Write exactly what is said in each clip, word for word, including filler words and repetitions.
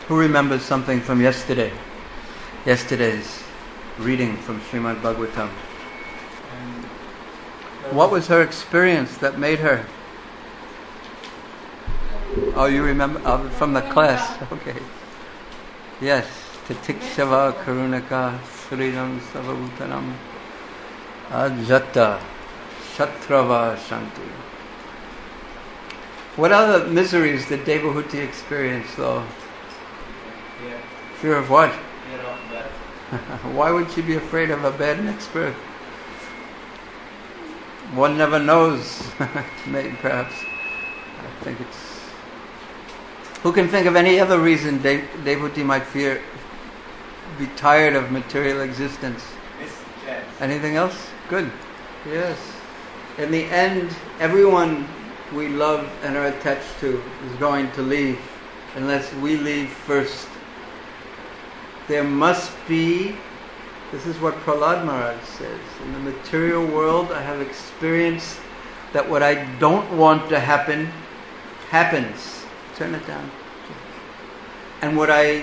Who remembers something from yesterday? Yesterday's reading from Srimad Bhagavatam. What was her experience that made her? Oh, you remember uh, from the class? Okay. Yes. Titikshava karunaka sridam savabhutanam ajata shatrava shanti. What other miseries did Devahuti experience though? Fear. Fear of what? Fear of death. Why would she be afraid of a bad next birth? One never knows. Maybe, perhaps. I think it's... Who can think of any other reason Dev- Devahuti might fear, be tired of material existence? Mischance. Anything else? Good. Yes. In the end, everyone we love and are attached to is going to leave, unless we leave first. There must be... This is what Prahlad Maharaj says. In the material world, I have experienced that what I don't want to happen, happens. Turn it down. And what I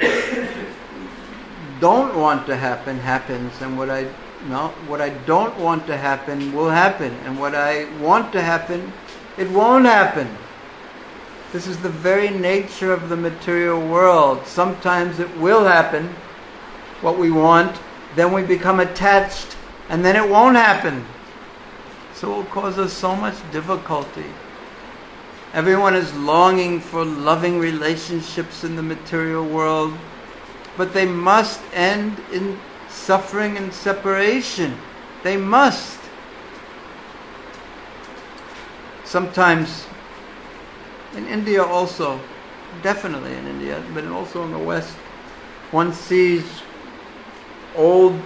don't want to happen, happens. And what I no, what I don't want to happen will happen. And what I want to happen, it won't happen. This is the very nature of the material world. Sometimes it will happen, what we want, then we become attached, and then it won't happen. So it will cause us so much difficulty. Everyone is longing for loving relationships in the material world, but they must end in suffering and separation. They must. Sometimes, in India also, definitely in India, but also in the West, one sees old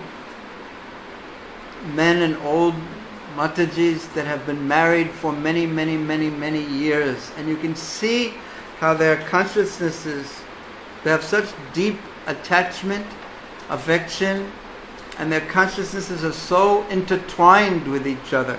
men and old Matajis that have been married for many, many, many, many years. And you can see how their consciousnesses, they have such deep attachment, affection, and their consciousnesses are so intertwined with each other.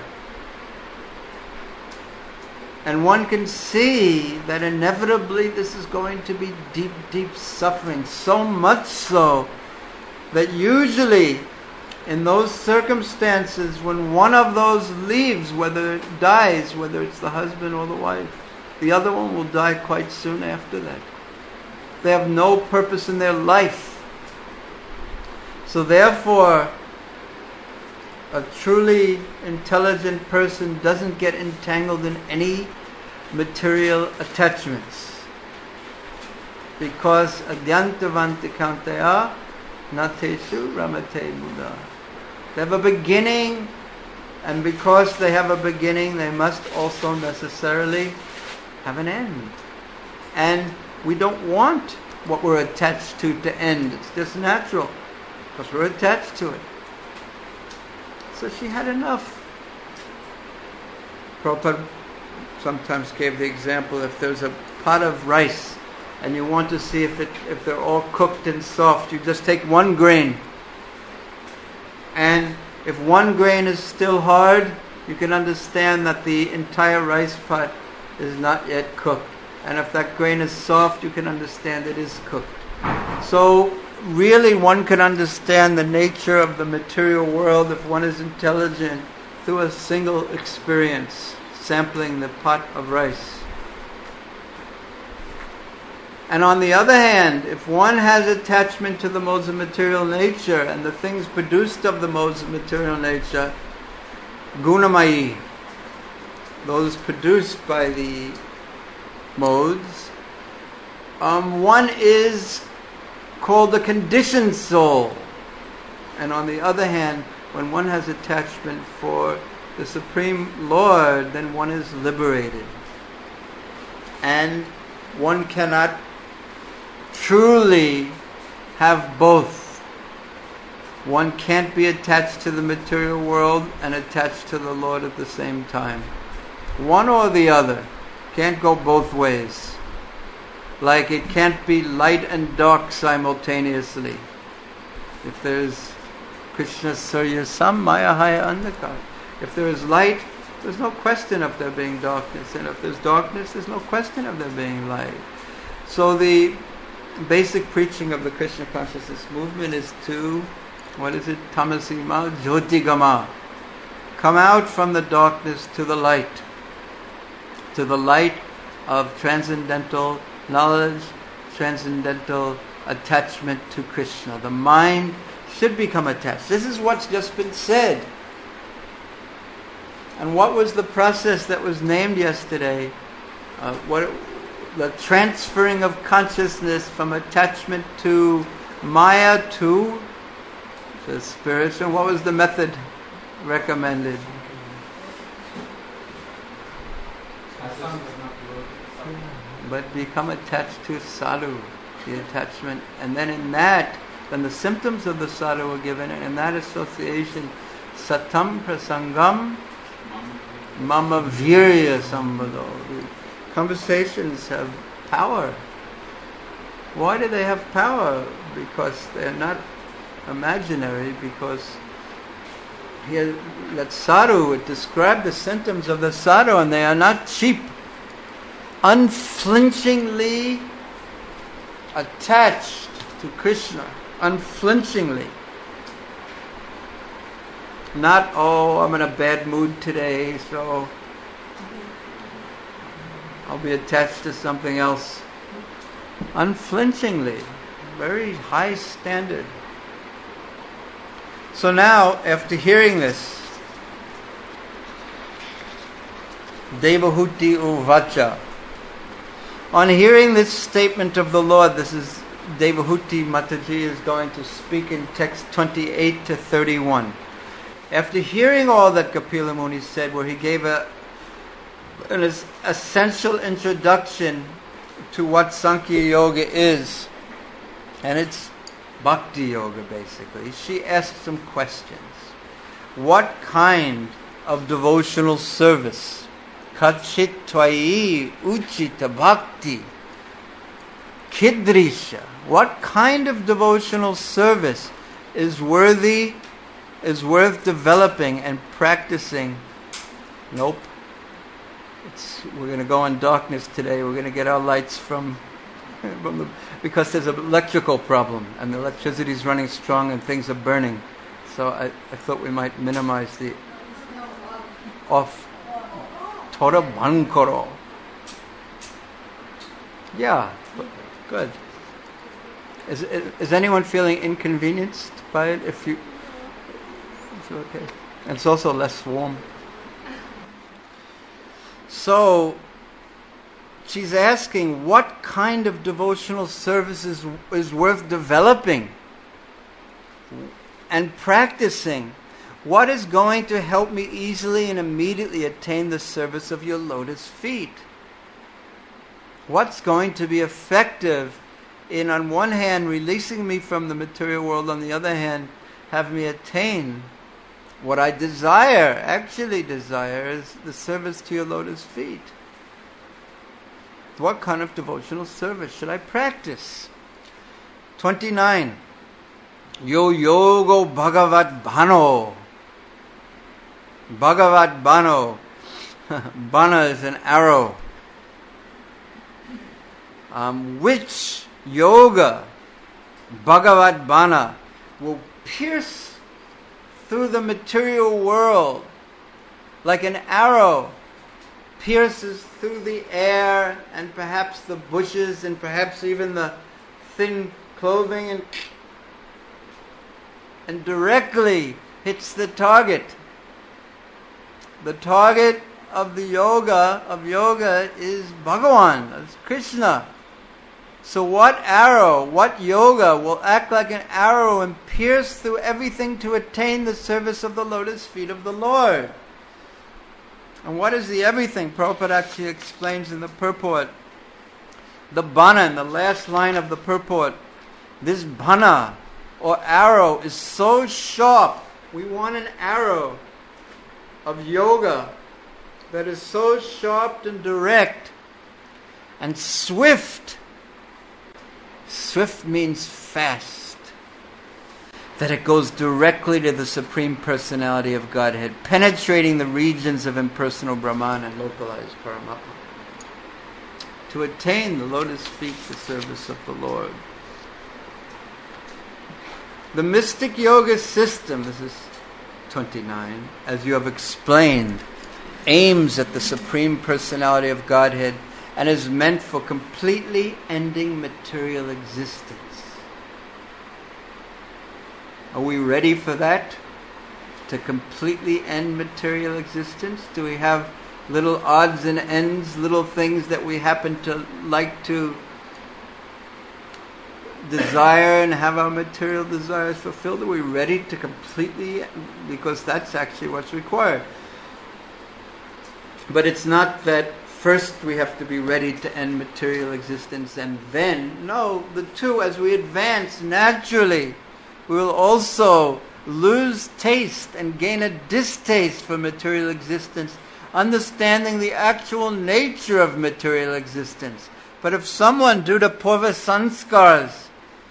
And one can see that inevitably this is going to be deep, deep suffering. So much so that usually in those circumstances when one of those leaves, whether it dies, whether it's the husband or the wife, the other one will die quite soon after that. They have no purpose in their life. So therefore, a truly intelligent person doesn't get entangled in any material attachments. Because adyantavanti kantaya nateshu ramate buddha. They have a beginning, and because they have a beginning, they must also necessarily have an end. And we don't want what we're attached to to end. It's just natural, because we're attached to it. So she had enough. Prabhupada sometimes gave the example, if there's a pot of rice and you want to see if it if they're all cooked and soft, you just take one grain. And if one grain is still hard, you can understand that the entire rice pot is not yet cooked. And if that grain is soft, you can understand it is cooked. So really one can understand the nature of the material world if one is intelligent through a single experience, sampling the pot of rice. And on the other hand, if one has attachment to the modes of material nature and the things produced of the modes of material nature, gunamayi, those produced by the modes, um, one is called the conditioned soul. And on the other hand, when one has attachment for the Supreme Lord, then one is liberated. And one cannot truly have both. One can't be attached to the material world and attached to the Lord at the same time. One or the other. Can't go both ways. Like it can't be light and dark simultaneously. If there's Krishna Surya Sam Maya Haya Andhakar. If there is light, there's no question of there being darkness. And if there's darkness, there's no question of there being light. So the basic preaching of the Krishna consciousness movement is to, what is it? Tamasima Jyotigama. Come out from the darkness to the light. To the light of transcendental knowledge, transcendental attachment to Krishna. The mind should become attached. This is what's just been said. And what was the process that was named yesterday? Uh, what the transferring of consciousness from attachment to Maya to the spiritual. What was the method recommended? But become attached to sadhu, the attachment, and then in that, then the symptoms of the sadhu were given, and in that association, satam prasangam mama virya sambhado. Conversations have power. Why do they have power? Because they're not imaginary, because here that sadhu would describe the symptoms of the sadhu, and they are not cheap. Unflinchingly attached to Krishna, unflinchingly. Not, oh, I'm in a bad mood today, so I'll be attached to something else. Unflinchingly. Very high standard. So now, after hearing this, Devahuti Uvacha. On hearing this statement of the Lord, this is Devahuti Mataji is going to speak in text twenty-eight to thirty-one. After hearing all that Kapila Muni said, where he gave a, an essential introduction to what Sankhya Yoga is, and it's Bhakti Yoga basically, she asked some questions. What kind of devotional service? Kachit Tvai Uchita Bhakti Kidrisha. What kind of devotional service is worthy, is worth developing and practicing? Nope. It's, we're going to go in darkness today. We're going to get our lights from, from the, because there's an electrical problem and the electricity is running strong and things are burning. So I, I thought we might minimize the off. Thoda ban karo. Yeah, good. Is, is is anyone feeling inconvenienced by it? If you, it's okay. And it's also less warm. So, she's asking what kind of devotional service is, is worth developing and practicing. What is going to help me easily and immediately attain the service of your lotus feet? What's going to be effective in, on one hand, releasing me from the material world, on the other hand, have me attain what I desire, actually desire, is the service to your lotus feet. What kind of devotional service should I practice? twenty-nine. Yo yogo bhagavat bhano. Bhagavat Bano. Bana is an arrow. Um, which yoga, Bhagavat Bana, will pierce through the material world like an arrow pierces through the air and perhaps the bushes and perhaps even the thin clothing and, and directly hits the target. The target of the yoga, of yoga is Bhagavan, is Krishna. So what arrow, what yoga will act like an arrow and pierce through everything to attain the service of the lotus feet of the Lord? And what is the everything? Prabhupada actually explains in the purport. The bana, in the last line of the purport, this bana or arrow is so sharp. We want an arrow of yoga that is so sharp and direct and swift. Swift means fast. That it goes directly to the Supreme Personality of Godhead, penetrating the regions of impersonal Brahman and localized Paramatma. to attain the lotus feet, the service of the Lord. The mystic yoga system, this is twenty-nine, as you have explained, aims at the Supreme Personality of Godhead and is meant for completely ending material existence. Are we ready for that? To completely end material existence? Do we have little odds and ends, little things that we happen to like to desire and have our material desires fulfilled? Are we ready to completely, because that's actually what's required. But it's not that first we have to be ready to end material existence and then, no, the two, as we advance naturally, we will also lose taste and gain a distaste for material existence, understanding the actual nature of material existence. But if someone, due to purva sanskars,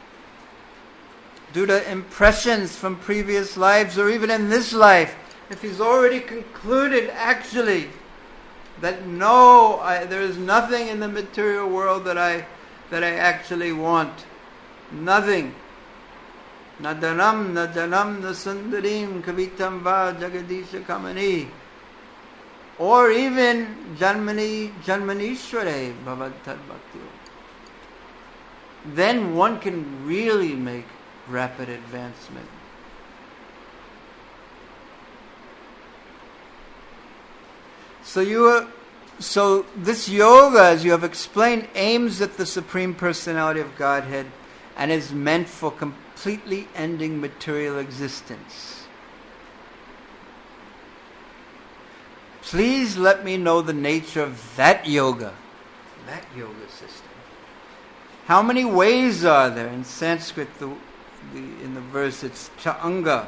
due to impressions from previous lives or even in this life, if he's already concluded actually that no, I, there is nothing in the material world that I that I actually want, nothing. Nadanam, nadanam, nasundarim, kavitam va, jagadisha kamani. Or even janmani, janmanishware, bhavatad bhakti. Then one can really make rapid advancement. So you are, so this yoga, as you have explained, aims at the Supreme Personality of Godhead and is meant for completely ending material existence. Please let me know the nature of that yoga, that yoga system. How many ways are there? In Sanskrit, the, the, in the verse, it's cha-anga.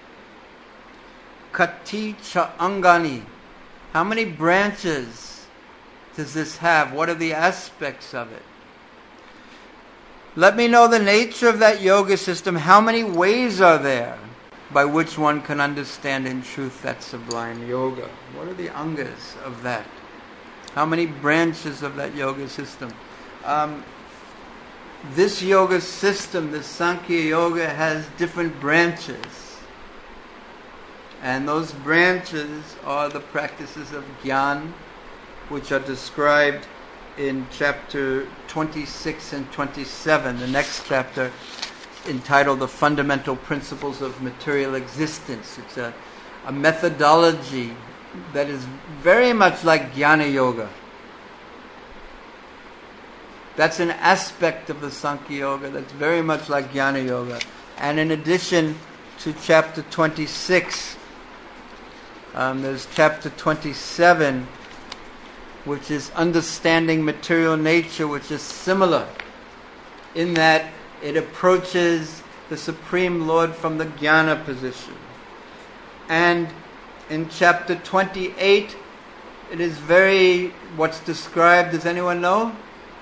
Kati cha-angani. How many branches does this have? What are the aspects of it? Let me know the nature of that yoga system. How many ways are there by which one can understand in truth that sublime yoga? What are the angas of that? How many branches of that yoga system? Um, this yoga system, the Sankhya Yoga, has different branches. And those branches are the practices of Gyan, which are described in chapter twenty-six and twenty-seven, the next chapter, entitled The Fundamental Principles of Material Existence. It's a, a methodology that is very much like Jnana Yoga. That's an aspect of the Sankhya Yoga that's very much like Jnana Yoga. And in addition to chapter twenty-six, um, there's chapter twenty-seven, which is understanding material nature, which is similar in that it approaches the Supreme Lord from the Jnana position. And in chapter twenty-eight, it is very, what's described, does anyone know?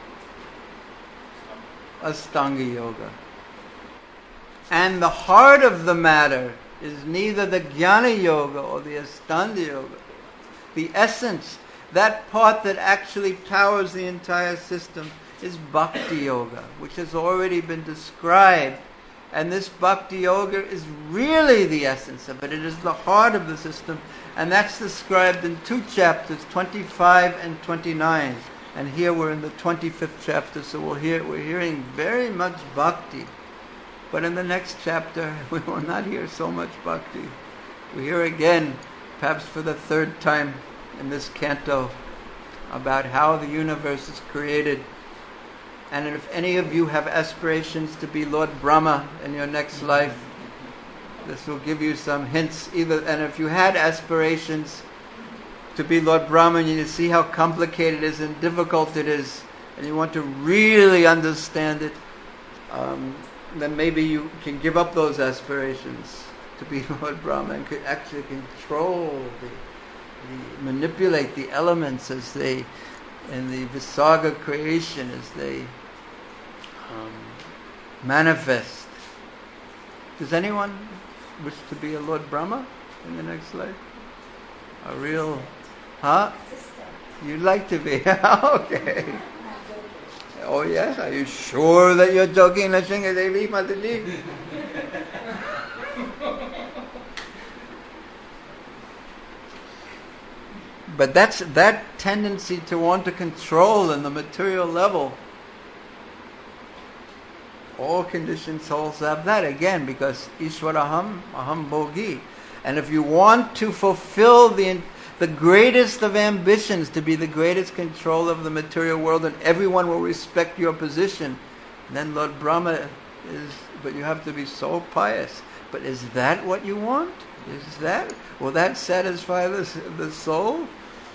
Astanga Yoga. And the heart of the matter is neither the Jnana Yoga or the Astanga Yoga. The essence, that part that actually powers the entire system, is Bhakti Yoga, which has already been described. And this Bhakti Yoga is really the essence of it. It is the heart of the system. And that's described in two chapters, twenty-five and twenty-nine. And here we're in the twenty-fifth chapter, so we'll hear, we're hearing very much Bhakti. But in the next chapter, we will not hear so much Bhakti. We hear again, perhaps for the third time in this canto, about how the universe is created. And if any of you have aspirations to be Lord Brahma in your next life, this will give you some hints. Either, and if you had aspirations to be Lord Brahma and you see how complicated it is and difficult it is, and you want to really understand it, um, then maybe you can give up those aspirations to be Lord Brahma and could actually control, the, the, manipulate the elements as they, in the Visaga creation, as they um, manifest. Does anyone wish to be a Lord Brahma in the next life? A real, huh? You'd like to be, okay. Oh yes, are you sure that you're joking, Lashinga Devi Mataji? But that's that tendency to want to control in the material level. All conditioned souls have that again, because Ishwaraham, Aham Bhogi. And if you want to fulfill the the greatest of ambitions, to be the greatest controller of the material world, and everyone will respect your position, then Lord Brahma is. But you have to be so pious. But is that what you want? Is that will that satisfy the the soul?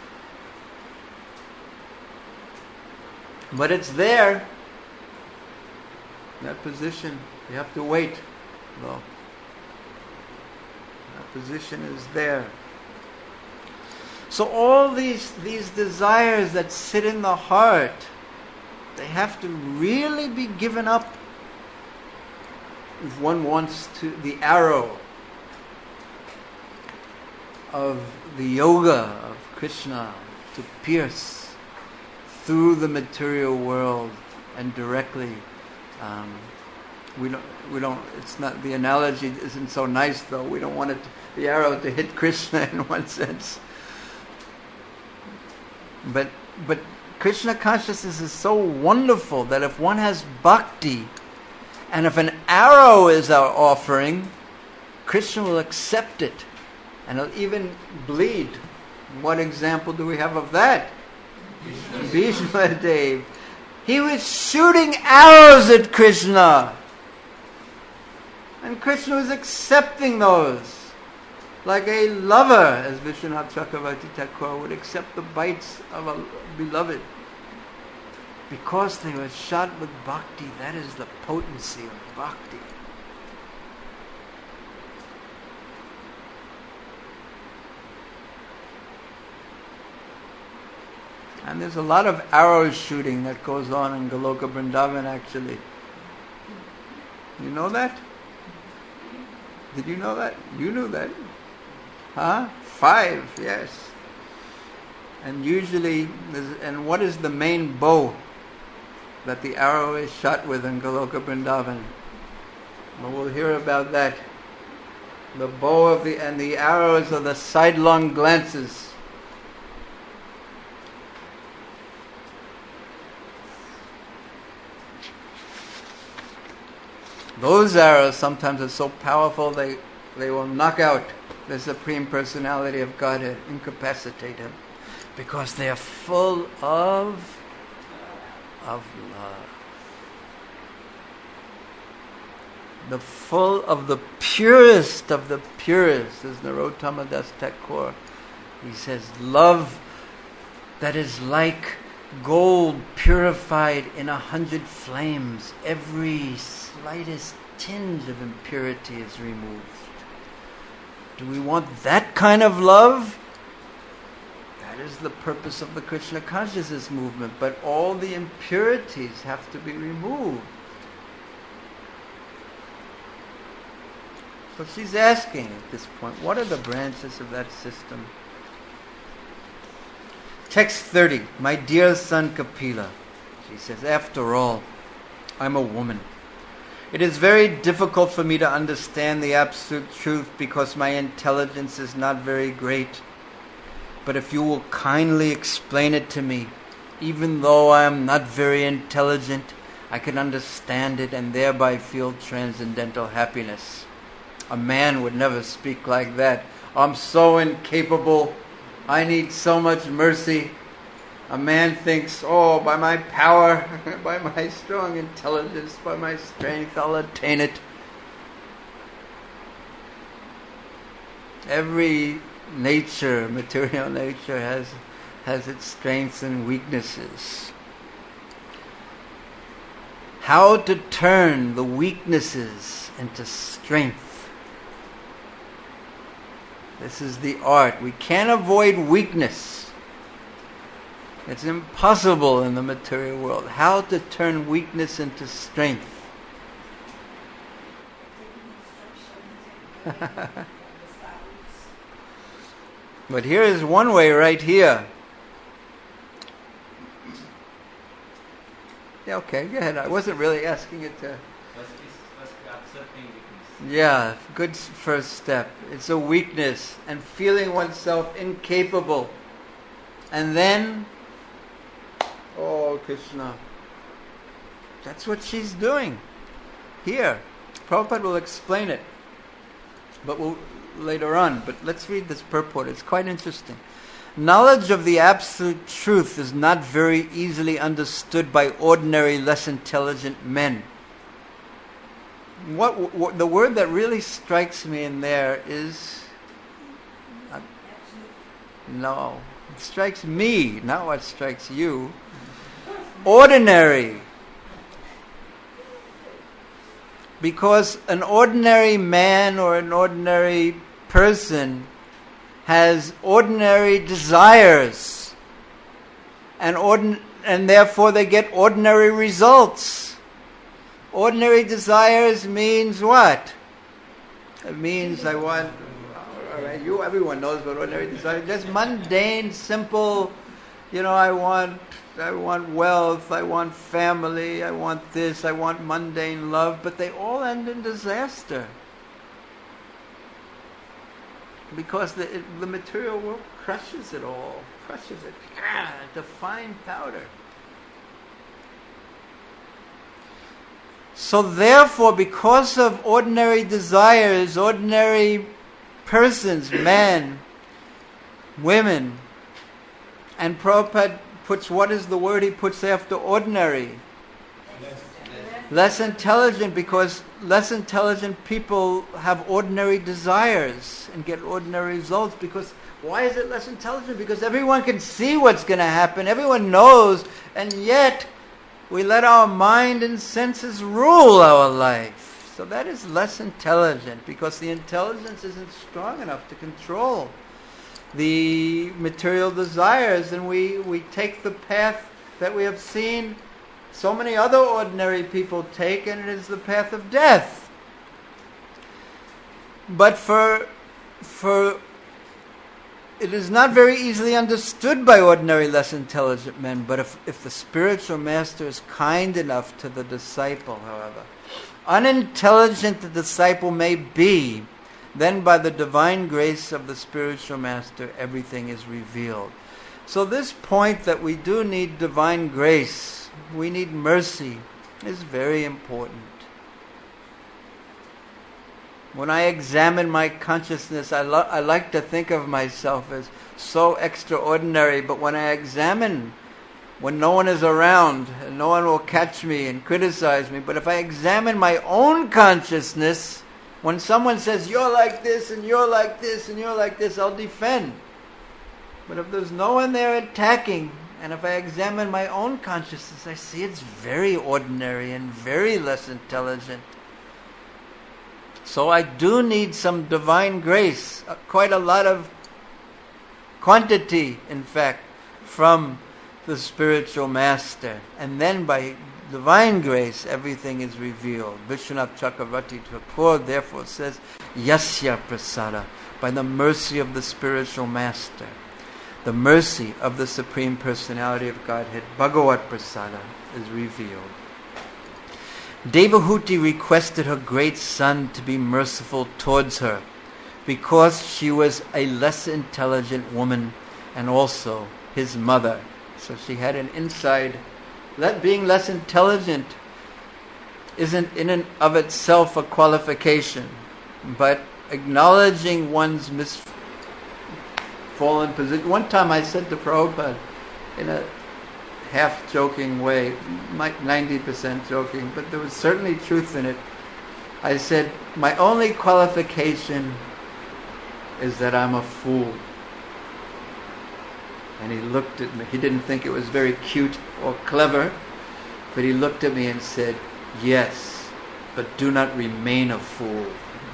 But it's there. That position, you have to wait, though. That position is there. So all these these desires that sit in the heart, they have to really be given up if one wants to, the arrow of the yoga of Krishna to pierce through the material world and directly. Um, we don't. We don't. It's not. The analogy isn't so nice, though. We don't want it, the arrow to hit Krishna in one sense. But but Krishna consciousness is so wonderful that if one has bhakti, and if an arrow is our offering, Krishna will accept it, and he'll even bleed. What example do we have of that? Bhishma Dev. He was shooting arrows at Krishna. And Krishna was accepting those. Like a lover, as Vishwanath Chakravarti Thakur would accept the bites of a beloved. Because they were shot with bhakti, that is the potency of bhakti. And there's a lot of arrow shooting that goes on in Goloka Vrindavan, actually. You know that? Did you know that? You knew that. Huh? Five, yes. And usually, and what is the main bow that the arrow is shot with in Goloka Vrindavan? Well, we'll hear about that. The bow of the, and the arrows are the sidelong glances. Those arrows sometimes are so powerful they, they will knock out the Supreme Personality of Godhead, incapacitate him, because they are full of, of love. The full of the purest of the purest, as Narottama Das Thakur. He says, love that is like gold purified in a hundred flames. Every slightest tinge of impurity is removed. Do we want that kind of love? That is the purpose of the Krishna consciousness movement. But all the impurities have to be removed. So she's asking at this point, what are the branches of that system? Text thirty, my dear son Kapila, she says, after all, I'm a woman. It is very difficult for me to understand the absolute truth because my intelligence is not very great. But if you will kindly explain it to me, even though I am not very intelligent, I can understand it and thereby feel transcendental happiness. A man would never speak like that. I'm so incapable. I need so much mercy. A man thinks, oh, by my power, by my strong intelligence, by my strength, I'll attain it. Every nature, material nature, has, has its strengths and weaknesses. How to turn the weaknesses into strength. This is the art. We can't avoid weakness. It's impossible in the material world. How to turn weakness into strength. But here is one way right here. Yeah, okay, go ahead. I wasn't really asking it to... First is first accepting weakness. Yeah, good s- first step. It's a weakness and feeling oneself incapable. And then, oh, Krishna. That's what she's doing here. Prabhupada will explain it, but we'll later on. But let's read this purport. It's quite interesting. Knowledge of the absolute truth is not very easily understood by ordinary, less intelligent men. What, what the word that really strikes me in there is uh, no, it strikes me, not what strikes you. Ordinary. Because an ordinary man or an ordinary person has ordinary desires, and ordin- and therefore they get ordinary results. Ordinary desires means what? It means I want, all right, you, everyone knows what ordinary desires, just mundane, simple, you know, I want, I want wealth, I want family, I want this, I want mundane love, but they all end in disaster. Because the, it, the material world crushes it all, crushes it ah, to fine powder. So therefore, because of ordinary desires, ordinary persons, men, women, and Prabhupada puts, what is the word he puts after ordinary? Less intelligent, because less intelligent people have ordinary desires and get ordinary results. Because why is it less intelligent? Because everyone can see what's going to happen, everyone knows, and yet we let our mind and senses rule our life. So that is less intelligent, because the intelligence isn't strong enough to control the material desires, and we, we take the path that we have seen so many other ordinary people take, and it is the path of death. But for for it is not very easily understood by ordinary, less intelligent men. But if, if the spiritual master is kind enough to the disciple, however, unintelligent the disciple may be, then by the divine grace of the spiritual master, everything is revealed. So this point that we do need divine grace, we need mercy, is very important. When I examine my consciousness, I, lo- I like to think of myself as so extraordinary, but when I examine, when no one is around, and no one will catch me and criticize me, but if I examine my own consciousness, when someone says, you're like this, and you're like this, and you're like this, I'll defend. But if there's no one there attacking, and if I examine my own consciousness, I see it's very ordinary and very less intelligent. So I do need some divine grace, uh, quite a lot of quantity, in fact, from the spiritual master. And then by divine grace, everything is revealed. Vishwanath Chakravarti Thakur therefore says, Yasya Prasada, by the mercy of the spiritual master, the mercy of the Supreme Personality of Godhead, Bhagavat Prasada, is revealed. Devahuti requested her great son to be merciful towards her, because she was a less intelligent woman and also his mother. So she had an inside. Let being less intelligent isn't in and of itself a qualification, but acknowledging one's misfallen position. One time I said to Prabhupada, in a half-joking way, ninety percent joking, but there was certainly truth in it. I said, my only qualification is that I'm a fool. And he looked at me. He didn't think it was very cute or clever, but he looked at me and said, yes, but do not remain a fool.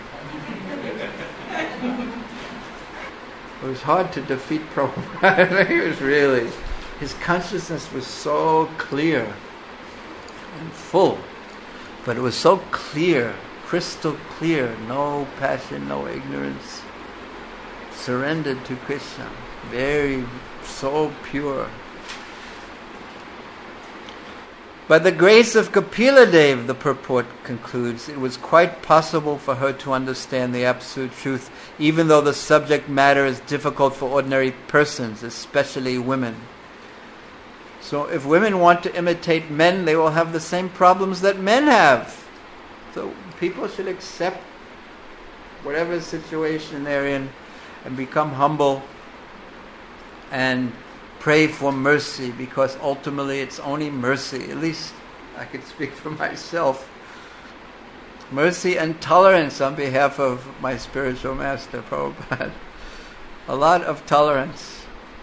It was hard to defeat Prabhupada. He was really, his consciousness was so clear and full, but it was so clear, crystal clear, no passion, no ignorance, surrendered to Krishna, very, so pure. By the grace of Kapila Dev, the purport concludes, it was quite possible for her to understand the absolute truth, even though the subject matter is difficult for ordinary persons, especially women. So if women want to imitate men, they will have the same problems that men have. So people should accept whatever situation they're in and become humble and pray for mercy, because ultimately it's only mercy. At least I can speak for myself. Mercy and tolerance on behalf of my spiritual master, Prabhupada. A lot of tolerance.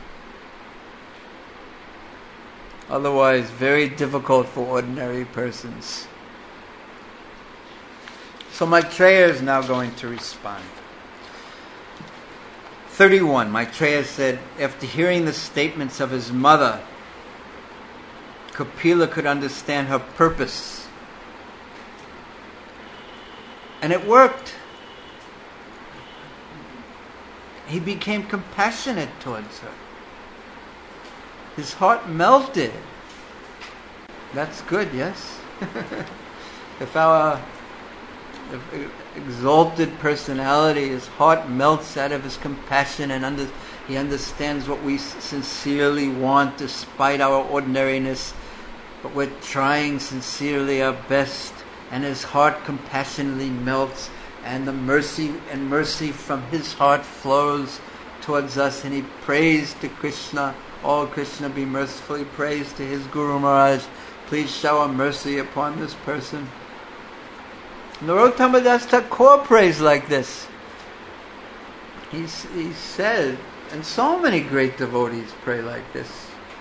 Otherwise, very difficult for ordinary persons. So Maitreya is now going to respond. thirty-one. Maitreya said, after hearing the statements of his mother, Kapila could understand her purpose. And it worked. He became compassionate towards her. His heart melted. That's good, yes? If our if exalted personality, his heart melts out of his compassion, and under, he understands what we sincerely want despite our ordinariness, but we're trying sincerely our best, and his heart compassionately melts, and the mercy and mercy from his heart flows towards us, and he prays to Krishna. Oh Krishna, be mercifully praised to his Guru Maharaj. Please shower mercy upon this person. Narottama Das Thakur prays like this. He, he said, and so many great devotees pray like this.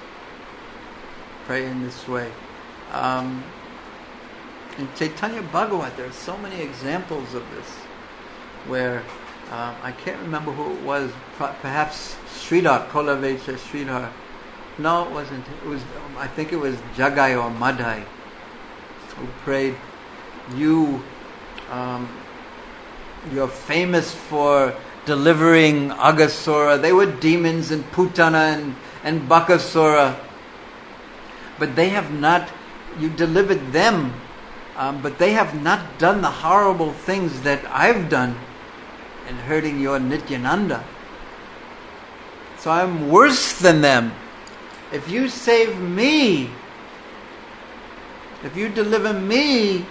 Pray in this way. Um, in Chaitanya Bhagavat, there are so many examples of this, where uh, I can't remember who it was. Perhaps Sridhar, Kolavecha Sridhar. No, it wasn't. It was. I think it was Jagai or Madhai who prayed, "You, um, you're famous for delivering Aghasura." They were demons and Putana and and Bakasura, but they have not. You delivered them, um, but they have not done the horrible things that I've done in hurting your Nityananda. So I'm worse than them. If you save me, if you deliver me,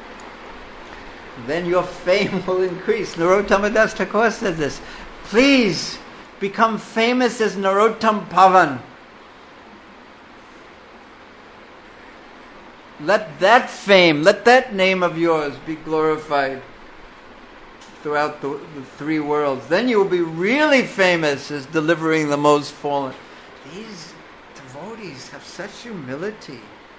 then your fame will increase. Narottama Das Thakur says this. Please become famous as Narottam Pavan. Let that fame, let that name of yours be glorified throughout the, the three worlds. Then you will be really famous as delivering the most fallen. These devotees have such humility.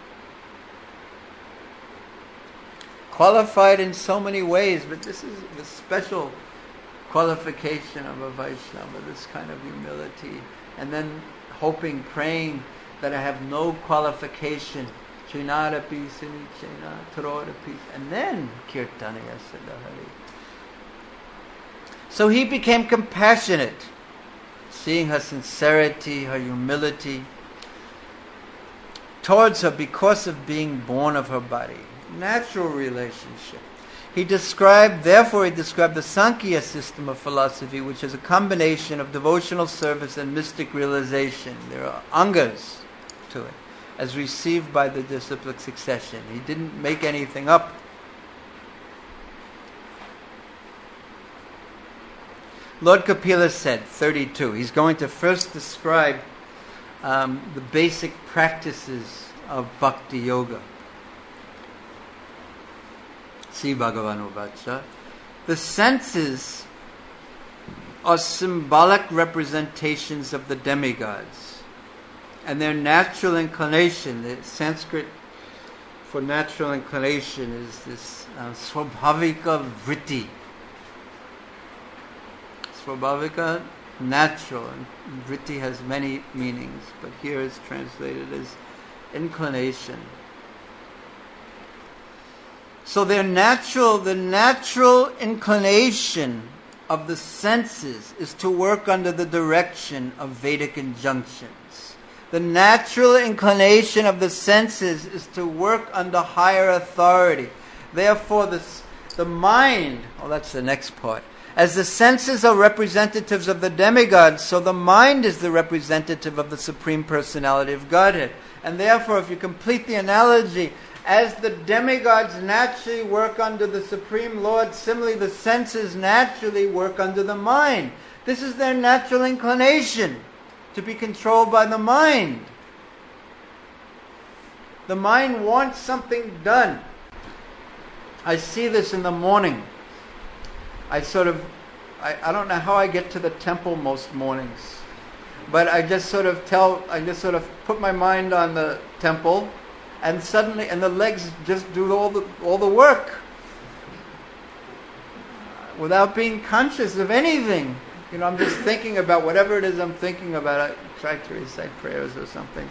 Qualified in so many ways, but this is the special qualification of a Vaishnava, this kind of humility. And then hoping, praying that I have no qualification. Chinarapi, Sinichena, Tarorapi, and then Kirtanaya Siddhahari. So he became compassionate, seeing her sincerity, her humility towards her because of being born of her body. Natural relationship. He described, therefore he described the Sankhya system of philosophy, which is a combination of devotional service and mystic realization. There are angas to it, as received by the disciplic succession. He didn't make anything up. Lord Kapila said, thirty-two, he's going to first describe um, the basic practices of Bhakti Yoga. See Bhagavan Uvacha. The senses are symbolic representations of the demigods, and their natural inclination, the Sanskrit for natural inclination is this uh, swabhavika vritti. Swabhavika, natural, and vritti has many meanings, but here it's translated as inclination. So their natural, the natural inclination of the senses is to work under the direction of Vedic injunctions. The natural inclination of the senses is to work under higher authority. Therefore, the, the mind, oh, that's the next part. As the senses are representatives of the demigods, so the mind is the representative of the Supreme Personality of Godhead. And therefore, if you complete the analogy, as the demigods naturally work under the Supreme Lord, similarly the senses naturally work under the mind. This is their natural inclination, to be controlled by the mind. The mind wants something done. I see this in the morning. I sort of, I, I don't know how I get to the temple most mornings, but I just sort of tell, I just sort of put my mind on the temple, and suddenly, and the legs just do all the all the work without being conscious of anything. You know, I'm just thinking about whatever it is I'm thinking about. I try to recite prayers or something.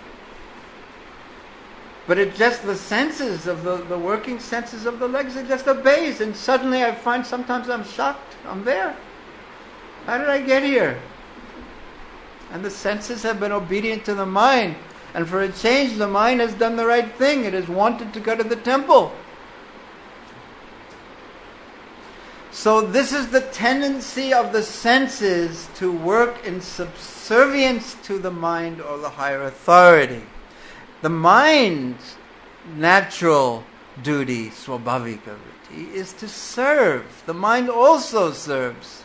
But it just, the senses of the, the working senses of the legs, it just obeys. And suddenly I find sometimes I'm shocked. I'm there. How did I get here? And the senses have been obedient to the mind. And for a change, the mind has done the right thing. It has wanted to go to the temple. So this is the tendency of the senses to work in subservience to the mind or the higher authority. The mind's natural duty, swabhavika vritti, is to serve. The mind also serves.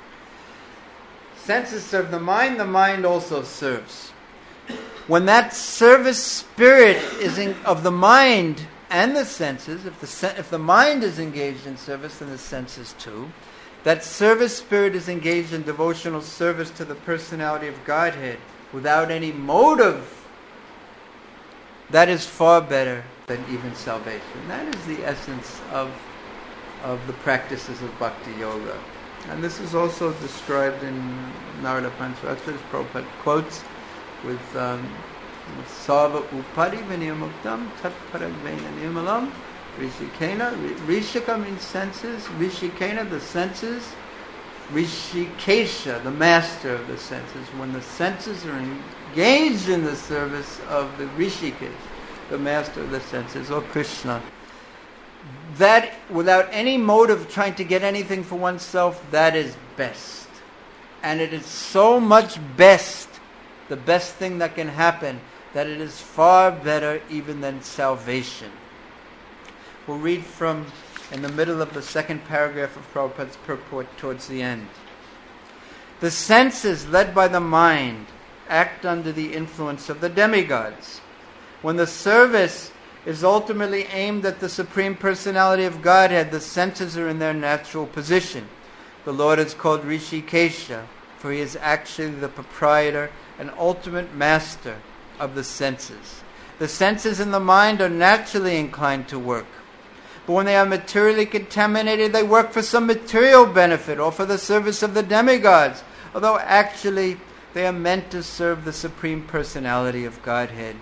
Senses serve the mind, the mind also serves. When that service spirit is in, of the mind and the senses, if the sen- if the mind is engaged in service, then the senses too. That service spirit is engaged in devotional service to the personality of Godhead without any motive. That is far better than even salvation. That is the essence of of the practices of Bhakti Yoga. And this is also described in Narada Panchavatsas. Prabhupada quotes with Sarva upari viniyamuktam tat paragvena nirmalam rishikena. Rishika means senses. Rishikena, the senses. Rishikesha, the master of the senses. When the senses are engaged in the service of the Rishikesh, the master of the senses, or Krishna, that without any motive trying to get anything for oneself, that is best. And it is so much best, the best thing that can happen, that it is far better even than salvation. We'll read from in the middle of the second paragraph of Prabhupada's purport towards the end. The senses, led by the mind, act under the influence of the demigods. When the service is ultimately aimed at the Supreme Personality of Godhead, the senses are in their natural position. The Lord is called Rishikesha, for he is actually the proprietor and ultimate master of the senses. The senses and the mind are naturally inclined to work. But when they are materially contaminated, they work for some material benefit or for the service of the demigods, although actually they are meant to serve the Supreme Personality of Godhead.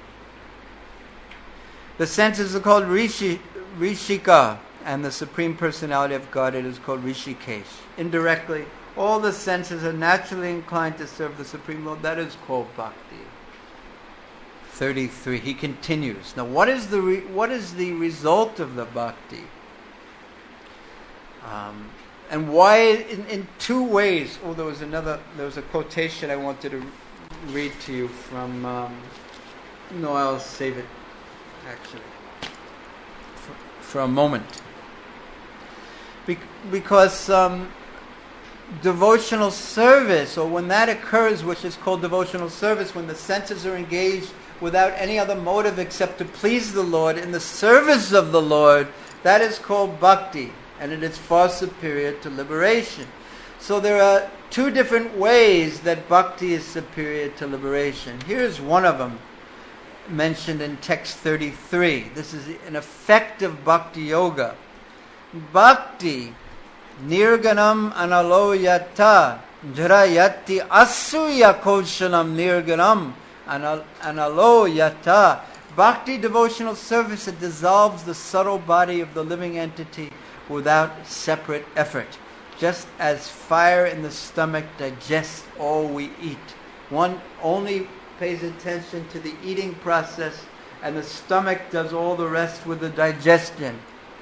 The senses are called Rishi, Rishika, and the Supreme Personality of Godhead is called Rishikesh. Indirectly, all the senses are naturally inclined to serve the Supreme Lord. That is called Bhakti. thirty-three. He continues. Now, what is the re- what is the result of the Bhakti? Um, and why? In, in two ways. Oh, there was another. There was a quotation I wanted to read to you from. Um, no, I'll save it. Actually, for, for a moment, Be- because um, devotional service, or when that occurs, which is called devotional service, when the senses are engaged without any other motive except to please the Lord in the service of the Lord, that is called bhakti, and it is far superior to liberation. So there are two different ways that bhakti is superior to liberation. Here's one of them, mentioned in text thirty-three. This is an effect of bhakti yoga. Bhakti nirganam analoyata jrayati asuya koshanam nirganam analoyata. Bhakti devotional service, it dissolves the subtle body of the living entity without separate effort. Just as fire in the stomach digests all we eat. One only pays attention to the eating process, and the stomach does all the rest with the digestion.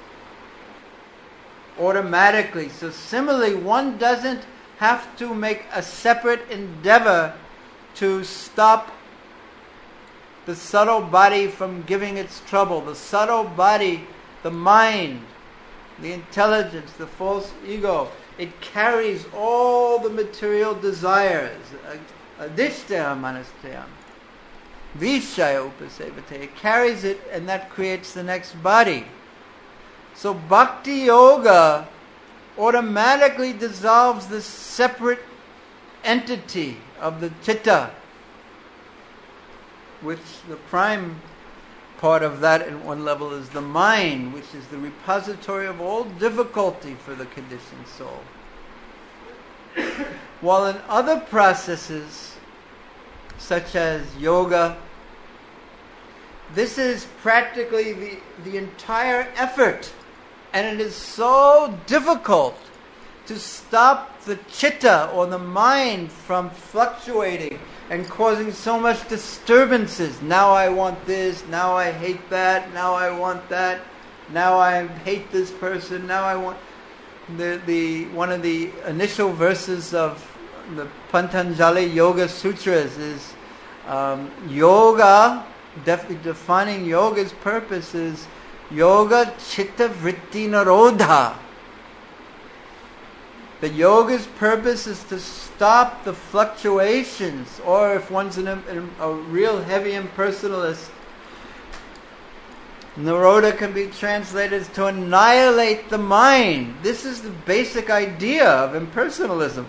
Automatically. So similarly, one doesn't have to make a separate endeavor to stop the subtle body from giving its trouble. The subtle body, the mind, the intelligence, the false ego, it carries all the material desires. Adishtya manastayam. Vishaya upasevate. It carries it, and that creates the next body. So bhakti yoga automatically dissolves this separate entity of the chitta, which the prime part of that in one level is the mind, which is the repository of all difficulty for the conditioned soul. While in other processes, such as yoga, this is practically the, the entire effort, and it is so difficult to stop the chitta or the mind from fluctuating and causing so much disturbances. Now I want this, now I hate that, now I want that, now I hate this person, now I want... The, the one of the initial verses of the Patanjali Yoga Sutras is um, yoga, def- defining yoga's purpose is yoga chitta vritti narodha. The yoga's purpose is to stop the fluctuations, or if one's an, a, a real heavy impersonalist, Narodha can be translated as to annihilate the mind. This is the basic idea of impersonalism.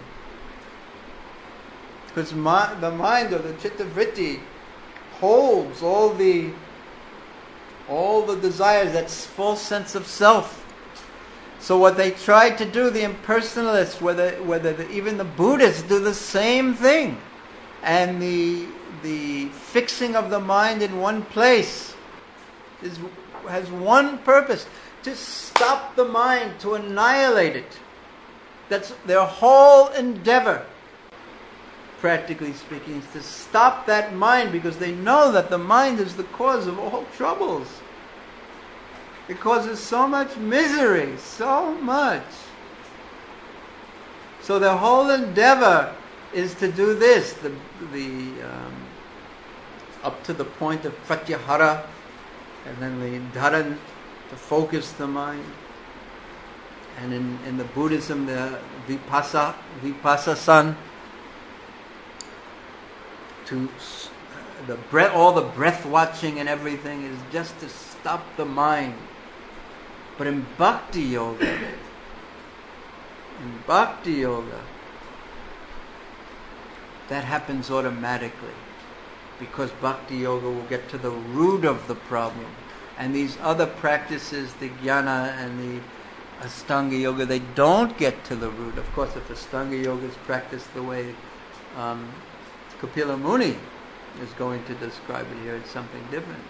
Because my, the mind, or the chitta vritti, holds all the all the desires, that false sense of self. So what they try to do, the impersonalists, whether whether the, even the Buddhists, do the same thing. And the the fixing of the mind in one place is has one purpose: to stop the mind, to annihilate it. That's their whole endeavor, practically speaking, is to stop that mind, because they know that the mind is the cause of all troubles. It causes so much misery, so much. So their whole endeavor is to do this, the the um, up to the point of pratyahara, and then the dharan, to focus the mind. And in, in the Buddhism, the vipassa, vipassasan, to the breath, all the breath watching and everything is just to stop the mind. But in bhakti yoga, in bhakti yoga, that happens automatically, because bhakti yoga will get to the root of the problem. And these other practices, the jnana and the Ashtanga yoga, they don't get to the root. Of course, if Ashtanga yoga is practiced the way um, Kapila Muni is going to describe it here, it's something different.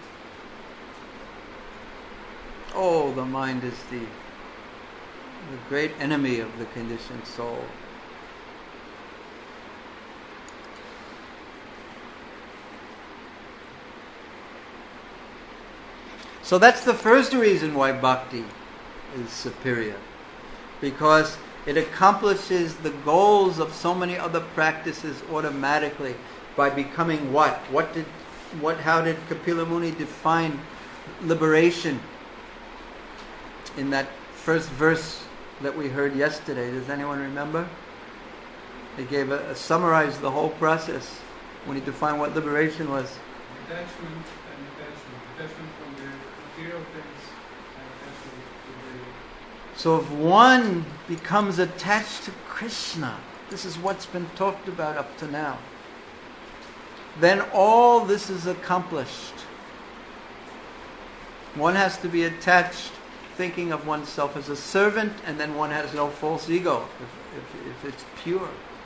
Oh, the mind is the, the great enemy of the conditioned soul. So that's the first reason why bhakti is superior, because it accomplishes the goals of so many other practices automatically by becoming what? What did, what? How did Kapila Muni define liberation in that first verse that we heard yesterday? Does anyone remember? He gave a, a summarized the whole process when he defined what liberation was. Detachment and attachment. Detachment from the material things and attachment to the... So if one becomes attached to Krishna, this is what's been talked about up to now, then all this is accomplished. One has to be attached, thinking of oneself as a servant, and then one has no false ego, if, if, if it's pure.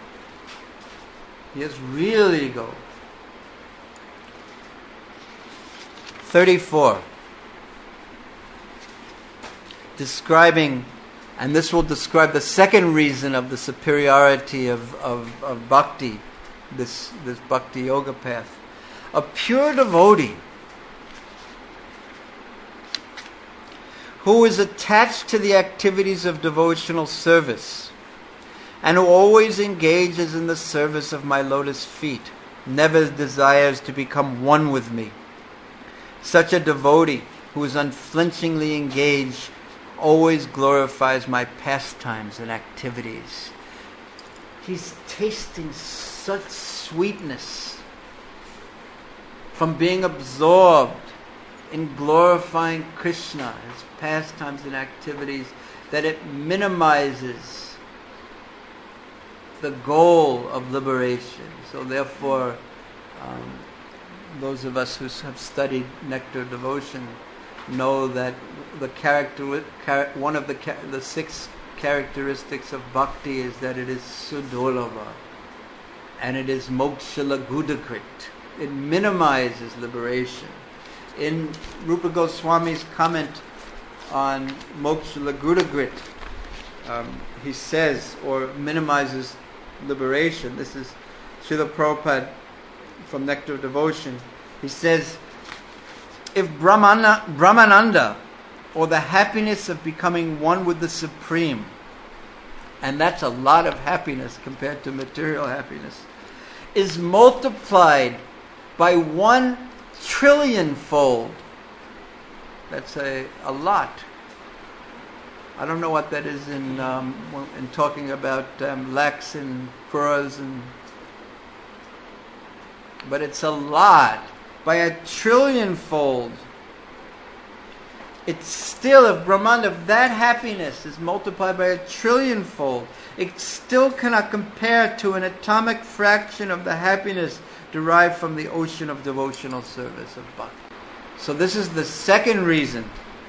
He has real ego. thirty-four. Describing, and this will describe the second reason of the superiority of, of, of bhakti, this, this bhakti yoga path. A pure devotee who is attached to the activities of devotional service and who always engages in the service of my lotus feet, never desires to become one with me. Such a devotee who is unflinchingly engaged always glorifies my pastimes and activities. He's tasting such sweetness from being absorbed in glorifying Krishna, his pastimes and activities, that it minimizes the goal of liberation. So therefore, um, those of us who have studied nectar devotion know that the character, char- one of the cha- the six characteristics of bhakti is that it is sudolava, and it is moksha lagudakrit. It minimizes liberation. In Rupa Goswami's comment on moksha lagudakrit, um, he says, or minimizes liberation. This is Srila Prabhupada from Nectar of Devotion. He says, if Brahmana, Brahmananda, or the happiness of becoming one with the Supreme, and that's a lot of happiness compared to material happiness, is multiplied by one trillion fold, that's a, a lot. I don't know what that is in um, in talking about um, lakhs and crores, and but it's a lot. By a trillion fold. It's still, if Brahman, if that happiness is multiplied by a trillion fold, it still cannot compare to an atomic fraction of the happiness derived from the ocean of devotional service of bhakti. So this is the second reason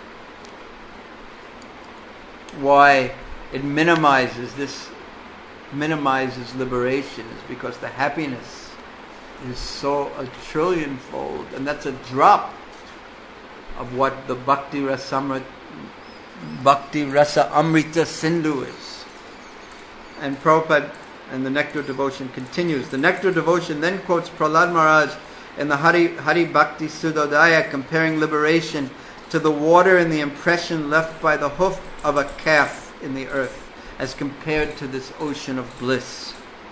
why it minimizes this minimizes liberation, is because the happiness is so a trillion fold, and that's a drop of what the Bhakti Rasamrit, Bhakti Rasa Amrita Sindhu is. And Prabhupada and the Nectar of Devotion continues. The Nectar of Devotion then quotes Prahlad Maharaj in the Hari, Hari Bhakti Sudodaya, comparing liberation to the water and the impression left by the hoof of a calf in the earth, as compared to this ocean of bliss.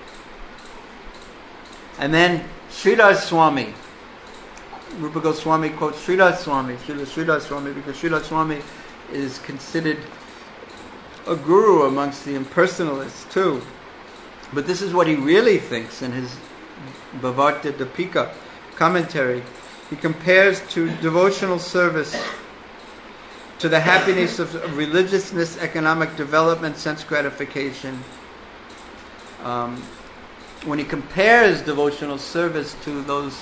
And then Sridhar Swami, Rupa Goswami quotes Sridhar Swami, Srila Sridhar Swami, because Sridhar Swami is considered a guru amongst the impersonalists too. But this is what he really thinks in his Bhavarta Dipika commentary. He compares to devotional service to the happiness of, of religiousness, economic development, sense gratification. Um, when he compares devotional service to those,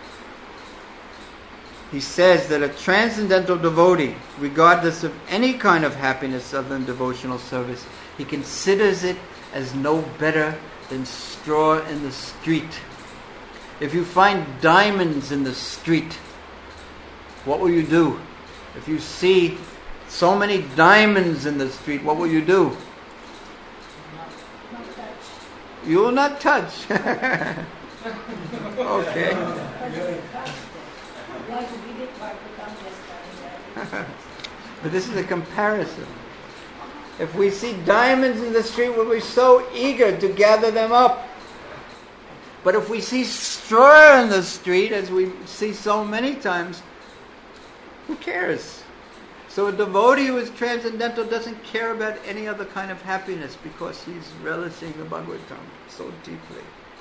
he says that a transcendental devotee, regardless of any kind of happiness other than devotional service, he considers it as no better than straw in the street. If you find diamonds in the street, what will you do? If you see so many diamonds in the street, what will you do? You will not touch. Okay. But this is a comparison. If we see diamonds in the street, we'll be so eager to gather them up. But if we see straw in the street, as we see so many times, who cares? So a devotee who is transcendental doesn't care about any other kind of happiness, because he's relishing the Bhagavatam so deeply.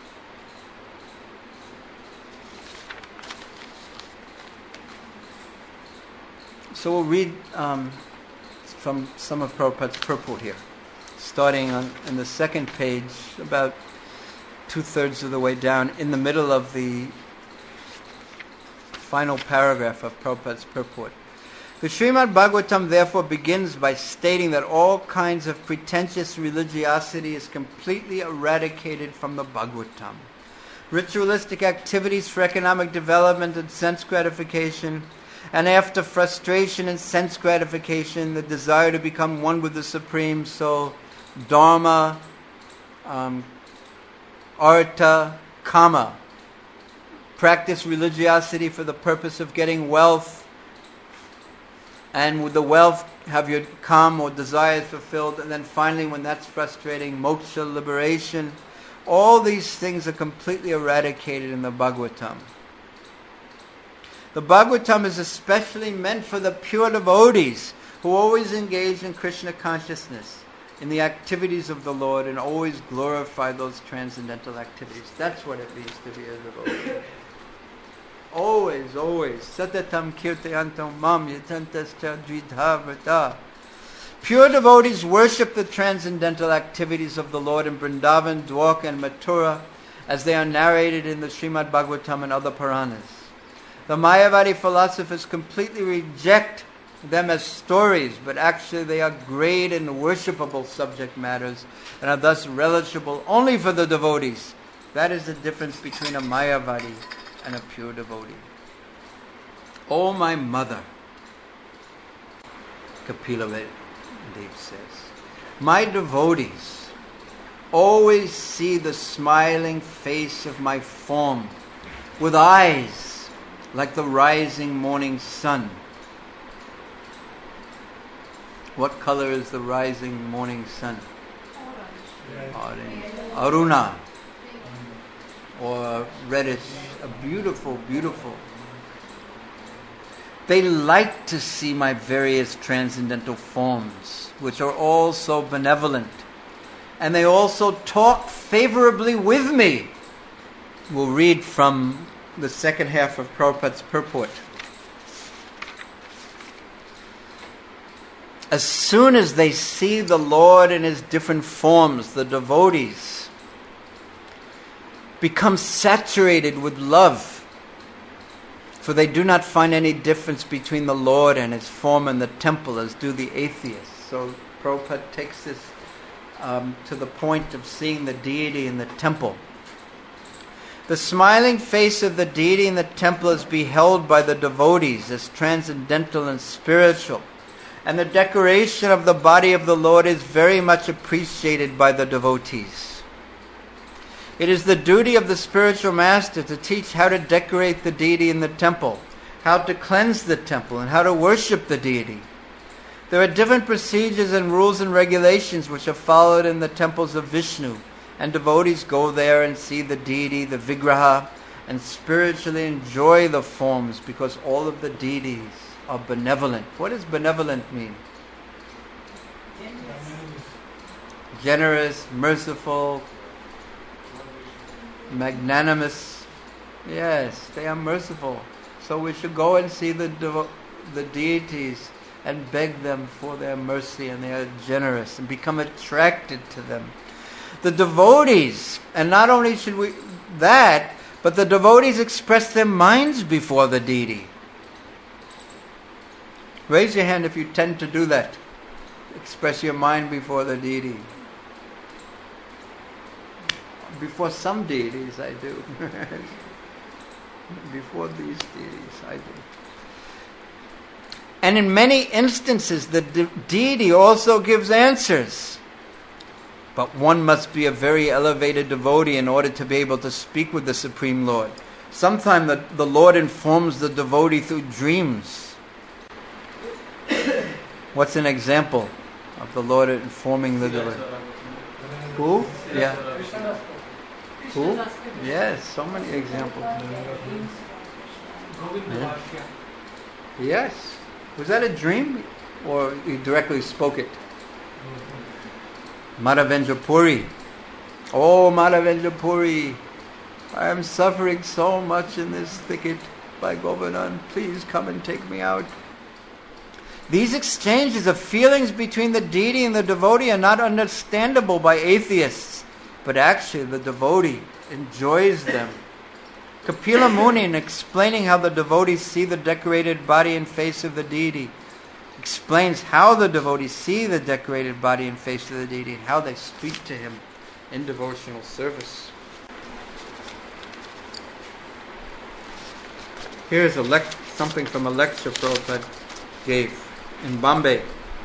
So we'll read um, from some of Prabhupada's purport here, starting on in the second page, about two-thirds of the way down, in the middle of the final paragraph of Prabhupada's purport. The Srimad Bhagavatam therefore begins by stating that all kinds of pretentious religiosity is completely eradicated from the Bhagavatam. Ritualistic activities for economic development and sense gratification, and after frustration and sense gratification, the desire to become one with the Supreme Soul, Dharma, um, Artha, Kama, practice religiosity for the purpose of getting wealth, and with the wealth have your calm or desires fulfilled, and then finally when that's frustrating, moksha, liberation. All these things are completely eradicated in the Bhagavatam. The Bhagavatam is especially meant for the pure devotees who always engage in Krishna consciousness, in the activities of the Lord, and always glorify those transcendental activities. That's what it means to be a devotee. Always, always. Satatam kirtayantam mam yatantascha dvidha vrata. Pure devotees worship the transcendental activities of the Lord in Vrindavan, Dwarka and Mathura as they are narrated in the Srimad Bhagavatam and other Puranas. The Mayavadi philosophers completely reject them as stories, but actually they are great and worshipable subject matters and are thus relishable only for the devotees. That is the difference between a Mayavadi and a pure devotee. Oh, my mother, Kapila Dev says, my devotees always see the smiling face of my form with eyes like the rising morning sun. What color is the rising morning sun? Orange. Aruna. Or reddish. A beautiful, beautiful. They like to see my various transcendental forms, which are all so benevolent. And they also talk favorably with me. We'll read from the second half of Prabhupada's purport. As soon as they see the Lord in His different forms, the devotees become saturated with love, for they do not find any difference between the Lord and His form in the temple as do the atheists. So Prabhupada takes this um, to the point of seeing the deity in the temple. The smiling face of the deity in the temple is beheld by the devotees as transcendental and spiritual. And the decoration of the body of the Lord is very much appreciated by the devotees. It is the duty of the spiritual master to teach how to decorate the deity in the temple, how to cleanse the temple, and how to worship the deity. There are different procedures and rules and regulations which are followed in the temples of Vishnu, and devotees go there and see the deity, the Vigraha, and spiritually enjoy the forms because all of the deities are benevolent. What does benevolent mean? Generous, Generous merciful, magnanimous. Yes, they are merciful. So we should go and see the devo- the deities and beg them for their mercy, and they are generous, and become attracted to them. The devotees, and not only should we that, but the devotees express their minds before the deity. Raise your hand if you tend to do that. Express your mind before the deity. Before some deities I do. Before these deities I do. And in many instances the de- deity also gives answers. But one must be a very elevated devotee in order to be able to speak with the Supreme Lord. Sometimes the, the Lord informs the devotee through dreams. What's an example of the Lord informing the devotee? Who? Yeah. Who? Yes, so many examples. Yeah. Yes. Was that a dream? Or he directly spoke it? Madhavendra Puri. Oh, Madhavendra Puri, I am suffering so much in this thicket by Govardhan. Please come and take me out. These exchanges of feelings between the deity and the devotee are not understandable by atheists, but actually the devotee enjoys them. Kapila Muni, in explaining how the devotees see the decorated body and face of the deity, explains how the devotees see the decorated body and face of the deity and how they speak to him in devotional service. Here's a lec- something from a lecture Prabhupada gave in Bombay.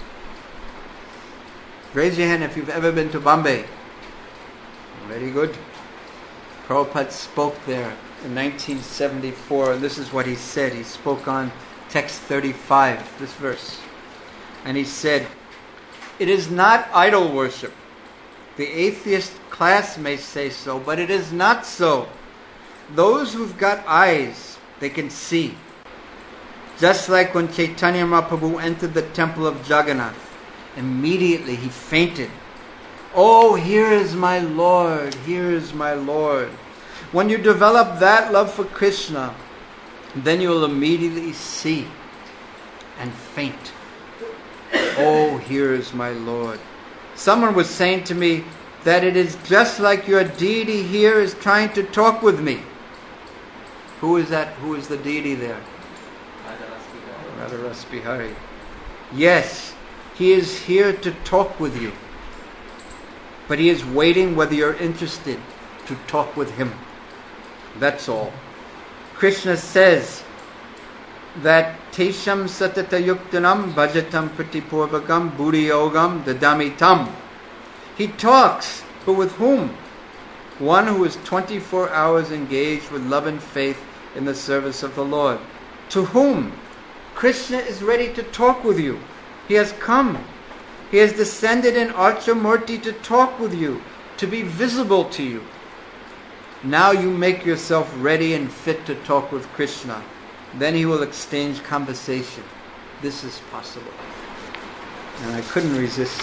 Raise your hand if you've ever been to Bombay. Very good. Prabhupada spoke there in nineteen seventy-four, and this is what he said. He spoke on text thirty-five, this verse. And he said, "It is not idol worship. The atheist class may say so, but it is not so. Those who've got eyes, they can see. Just like when Chaitanya Mahaprabhu entered the temple of Jagannath, immediately he fainted. Oh, here is my Lord, here is my Lord. When you develop that love for Krishna, then you'll immediately see and faint. Oh, here is my Lord." Someone was saying to me that it is just like your deity here is trying to talk with me. Who is that? Who is the deity there? Radha Bihari. Yes, he is here to talk with you. But he is waiting whether you're interested to talk with him. That's all. Krishna says that Tesham Satata Yuktanam Bhajatam Pratipurvakam Buddhi Yogam Dadamitam. He talks, but with whom? One who is twenty-four hours engaged with love and faith in the service of the Lord. To whom? Krishna is ready to talk with you. He has come. He has descended in Archamurti to talk with you, to be visible to you. Now you make yourself ready and fit to talk with Krishna. Then he will exchange conversation. This is possible. And I couldn't resist.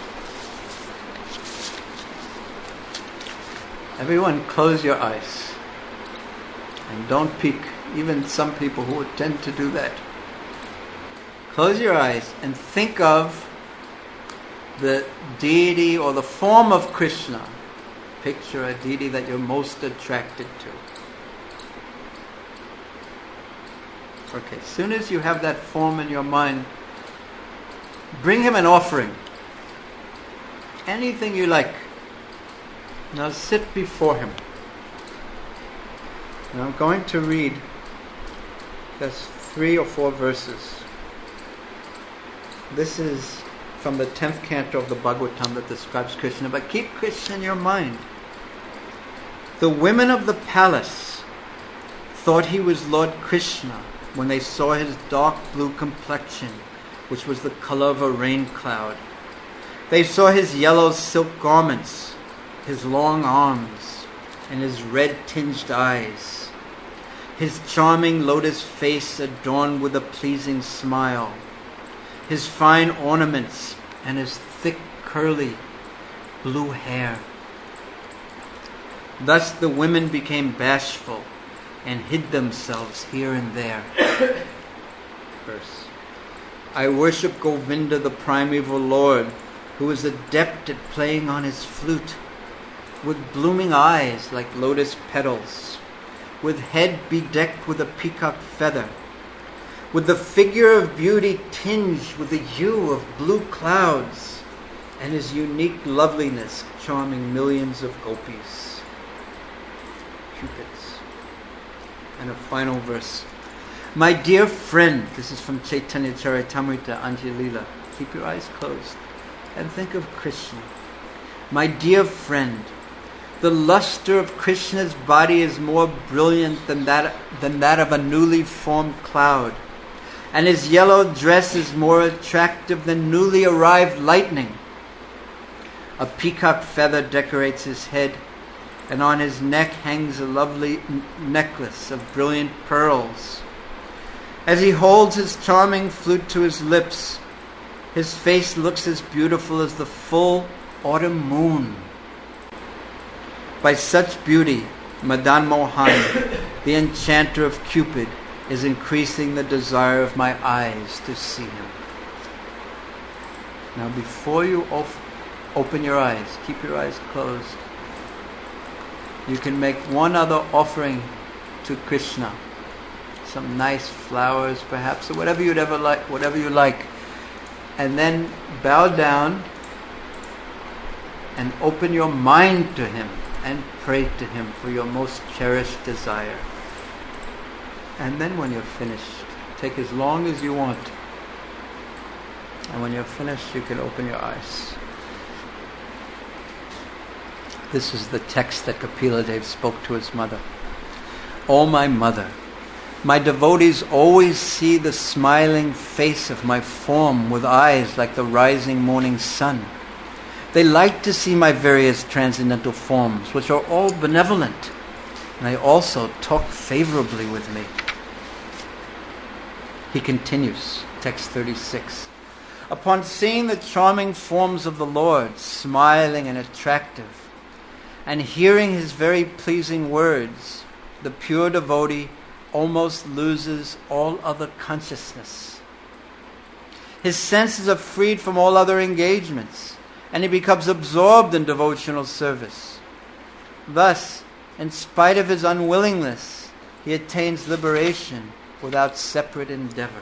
Everyone close your eyes. And don't peek. Even some people who would tend to do that. Close your eyes and think of the deity or the form of Krishna. Picture a deity that you're most attracted to. Okay, as soon as you have that form in your mind, bring him an offering. Anything you like. Now sit before him. And I'm going to read just three or four verses. This is from the tenth canto of the Bhagavatam that describes Krishna, but keep Krishna in your mind. The women of the palace thought he was Lord Krishna when they saw his dark blue complexion, which was the color of a rain cloud. They saw his yellow silk garments, his long arms, and his red-tinged eyes, his charming lotus face adorned with a pleasing smile, his fine ornaments, and his thick, curly, blue hair. Thus the women became bashful and hid themselves here and there. Verse. I worship Govinda, the primeval Lord, who is adept at playing on his flute, with blooming eyes like lotus petals, with head bedecked with a peacock feather, with the figure of beauty tinged with the hue of blue clouds, and his unique loveliness charming millions of gopis. Cupids. And a final verse. My dear friend, this is from Chaitanya Charitamrita, Anjalila. Keep your eyes closed and think of Krishna. My dear friend, the luster of Krishna's body is more brilliant than that, than that of a newly formed cloud. And his yellow dress is more attractive than newly arrived lightning. A peacock feather decorates his head, and on his neck hangs a lovely n- necklace of brilliant pearls. As he holds his charming flute to his lips, his face looks as beautiful as the full autumn moon. By such beauty, Madan Mohan, the enchanter of Cupid, is increasing the desire of my eyes to see him. Now before you op- open your eyes, keep your eyes closed. You can make one other offering to Krishna. Some nice flowers perhaps, or whatever you'd ever like, whatever you like. And then bow down and open your mind to him and pray to him for your most cherished desire. And then when you're finished, take as long as you want. And when you're finished, you can open your eyes. This is the text that Kapila Dev spoke to his mother. O my mother, my devotees always see the smiling face of my form with eyes like the rising morning sun. They like to see my various transcendental forms, which are all benevolent, and they also talk favorably with me. He continues, text thirty-six. Upon seeing the charming forms of the Lord, smiling and attractive, and hearing his very pleasing words, the pure devotee almost loses all other consciousness. His senses are freed from all other engagements, and he becomes absorbed in devotional service. Thus, in spite of his unwillingness, he attains liberation without separate endeavor.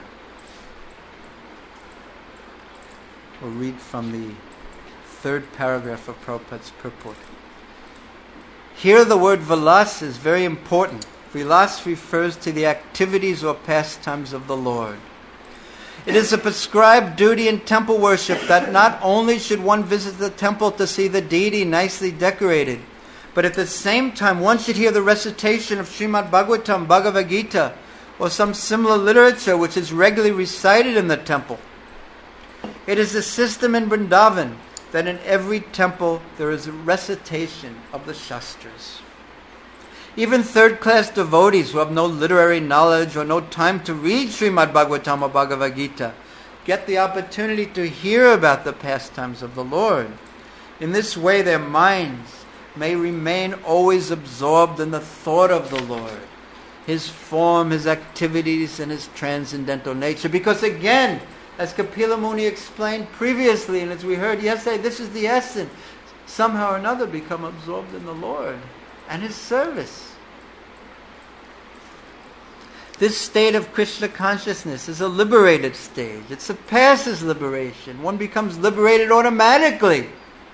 We'll read from the third paragraph of Prabhupada's purport. Here the word vilas is very important. Vilas refers to the activities or pastimes of the Lord. It is a prescribed duty in temple worship that not only should one visit the temple to see the deity nicely decorated, but at the same time one should hear the recitation of Srimad Bhagavatam, Bhagavad Gita, or some similar literature which is regularly recited in the temple. It is a system in Vrindavan that in every temple there is a recitation of the Shastras. Even third-class devotees who have no literary knowledge or no time to read Srimad Bhagavatam or Bhagavad Gita get the opportunity to hear about the pastimes of the Lord. In this way their minds may remain always absorbed in the thought of the Lord, his form, his activities, and his transcendental nature. Because again, as Kapila Muni explained previously, and as we heard yesterday, this is the essence. Somehow or another become absorbed in the Lord and his service. This state of Krishna consciousness is a liberated stage. It surpasses liberation. One becomes liberated automatically.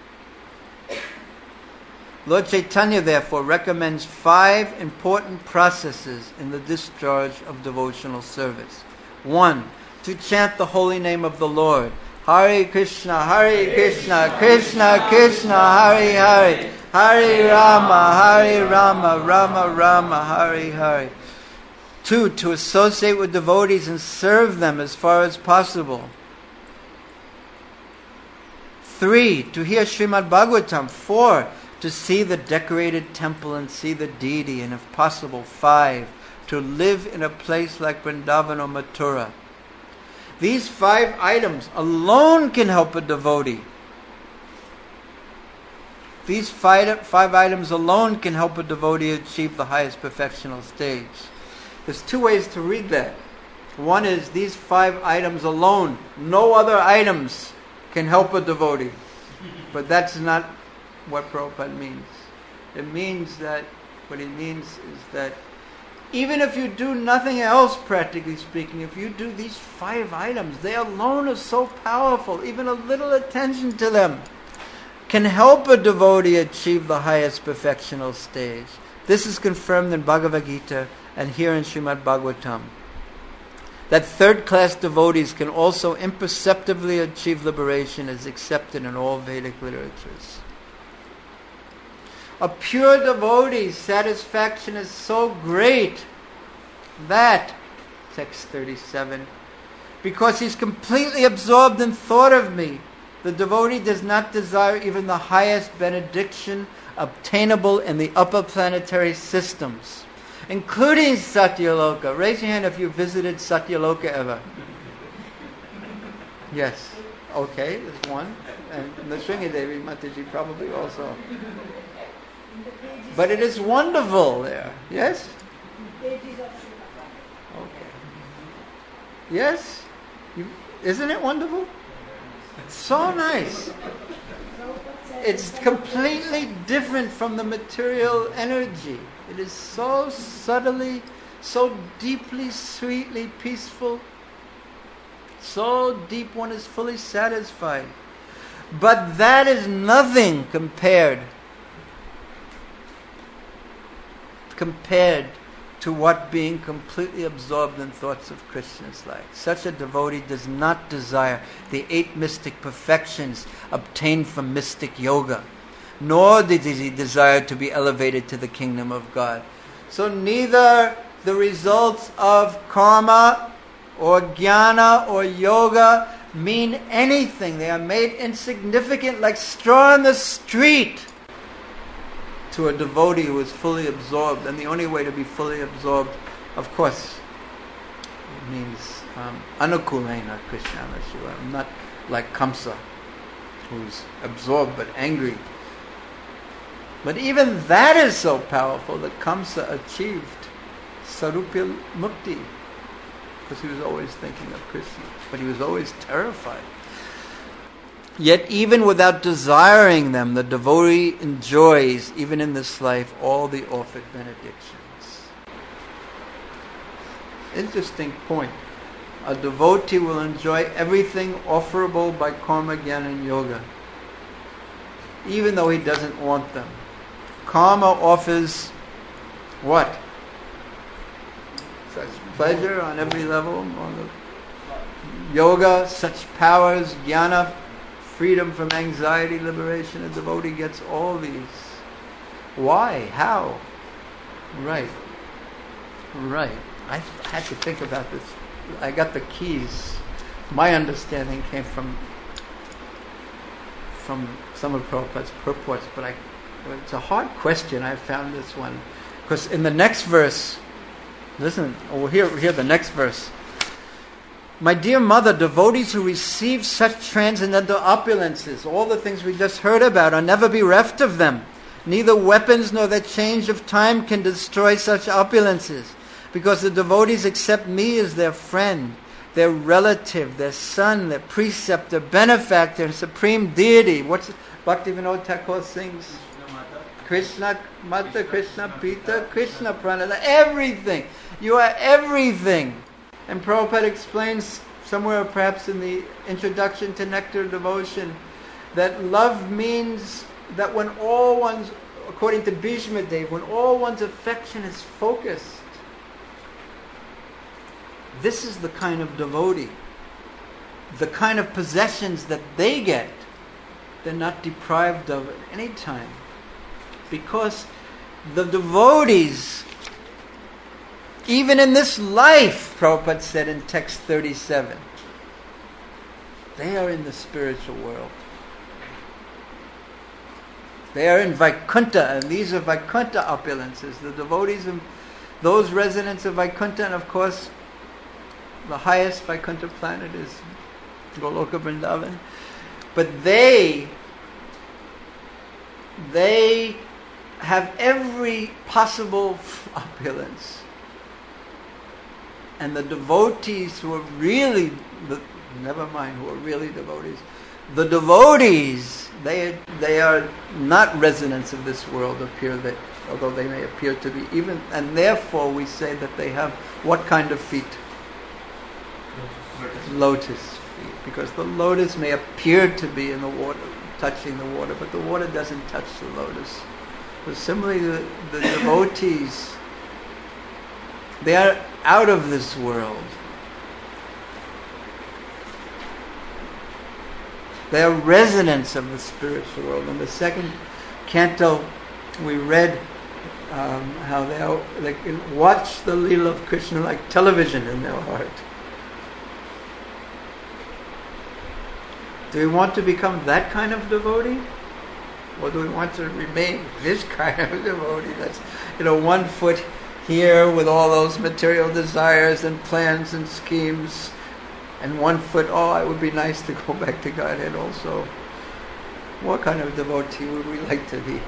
Lord Chaitanya therefore recommends five important processes in the discharge of devotional service. One, to chant the holy name of the Lord. Hare Krishna, Hare Krishna, Krishna Krishna, Hare Hare, Hare Rama, Hare Rama, Rama Rama, Hare Hare. Two, to associate with devotees and serve them as far as possible. Three, to hear Srimad Bhagavatam. Four, to see the decorated temple and see the deity. And if possible, five, to live in a place like Vrindavan or Mathura. These five items alone can help a devotee. These five, five items alone can help a devotee achieve the highest perfectional stage. There's two ways to read that. One is these five items alone. No other items can help a devotee. But that's not what Prabhupada means. It means that, what he means is that even if you do nothing else, practically speaking, if you do these five items, they alone are so powerful. Even a little attention to them can help a devotee achieve the highest perfectional stage. This is confirmed in Bhagavad Gita and here in Srimad Bhagavatam. That third-class devotees can also imperceptibly achieve liberation is accepted in all Vedic literatures. A pure devotee's satisfaction is so great that, text thirty-seven, because he's completely absorbed in thought of me, the devotee does not desire even the highest benediction obtainable in the upper planetary systems, including Satyaloka. Raise your hand if you visited Satyaloka ever. Yes. Okay, there's one. And Nrsimha Devi Mataji probably also. But it is wonderful there. Yes? Okay. Yes? You, isn't it wonderful? It's so nice. It's completely different from the material energy. It is so subtly, so deeply, sweetly peaceful. So deep one is fully satisfied. But that is nothing compared compared to what being completely absorbed in thoughts of Krishna is like. Such a devotee does not desire the eight mystic perfections obtained from mystic yoga, nor does he desire to be elevated to the kingdom of God. So neither the results of karma or jnana or yoga mean anything. They are made insignificant like straw in the street to a devotee who is fully absorbed. And the only way to be fully absorbed, of course, means um, anukulena Krishna, not like Kamsa, who's absorbed but angry. But even that is so powerful that Kamsa achieved Sarupya Mukti, because he was always thinking of Krishna, but he was always terrified. Yet even without desiring them, the devotee enjoys, even in this life, all the offered benedictions. Interesting point. A devotee will enjoy everything offerable by karma, jnana, and yoga, even though he doesn't want them. Karma offers what? Such pleasure on every level. On the yoga, such powers. Jnana, freedom from anxiety, liberation. A devotee gets all these. Why? How? Right. Right. I had to think about this. I got the keys. My understanding came from from some of Prabhupada's purports, but I, it's a hard question. I found this one because in the next verse, listen. Oh, here, here, the next verse. My dear mother, devotees who receive such transcendental opulences, all the things we just heard about, are never bereft of them. Neither weapons nor the change of time can destroy such opulences, because the devotees accept me as their friend, their relative, their son, their preceptor, benefactor, supreme deity. What's Bhaktivinoda Thakur sings? Krishna Mata, Krishna Pita, Krishna Pranada, everything. You are everything. And Prabhupada explains somewhere perhaps in the introduction to Nectar Devotion that love means that when all one's, according to Bhishma Dev, when all one's affection is focused, this is the kind of devotee, the kind of possessions that they get, they're not deprived of at any time. Because the devotees, even in this life, Prabhupada said in text thirty-seven, they are in the spiritual world. They are in Vaikuntha, and these are Vaikuntha opulences. The devotees, of those residents of Vaikuntha, and of course, the highest Vaikuntha planet is Goloka Vrindavan. But they, they have every possible opulence. And the devotees who are really, the, never mind who are really devotees, the devotees, they they are not residents of this world, appear that, although they may appear to be, even, and therefore we say that they have what kind of feet? Lotus feet, because the lotus may appear to be in the water, touching the water, but the water doesn't touch the lotus. So similarly, the, the devotees, they are out of this world. They are residents of the spiritual world. In the second canto, we read um, how they, are, they can watch the Leela of Krishna like television in their heart. Do we want to become that kind of devotee? Or do we want to remain this kind of devotee that's, you know, one foot here with all those material desires and plans and schemes, and one foot, oh, it would be nice to go back to Godhead also. What kind of devotee would we like to be?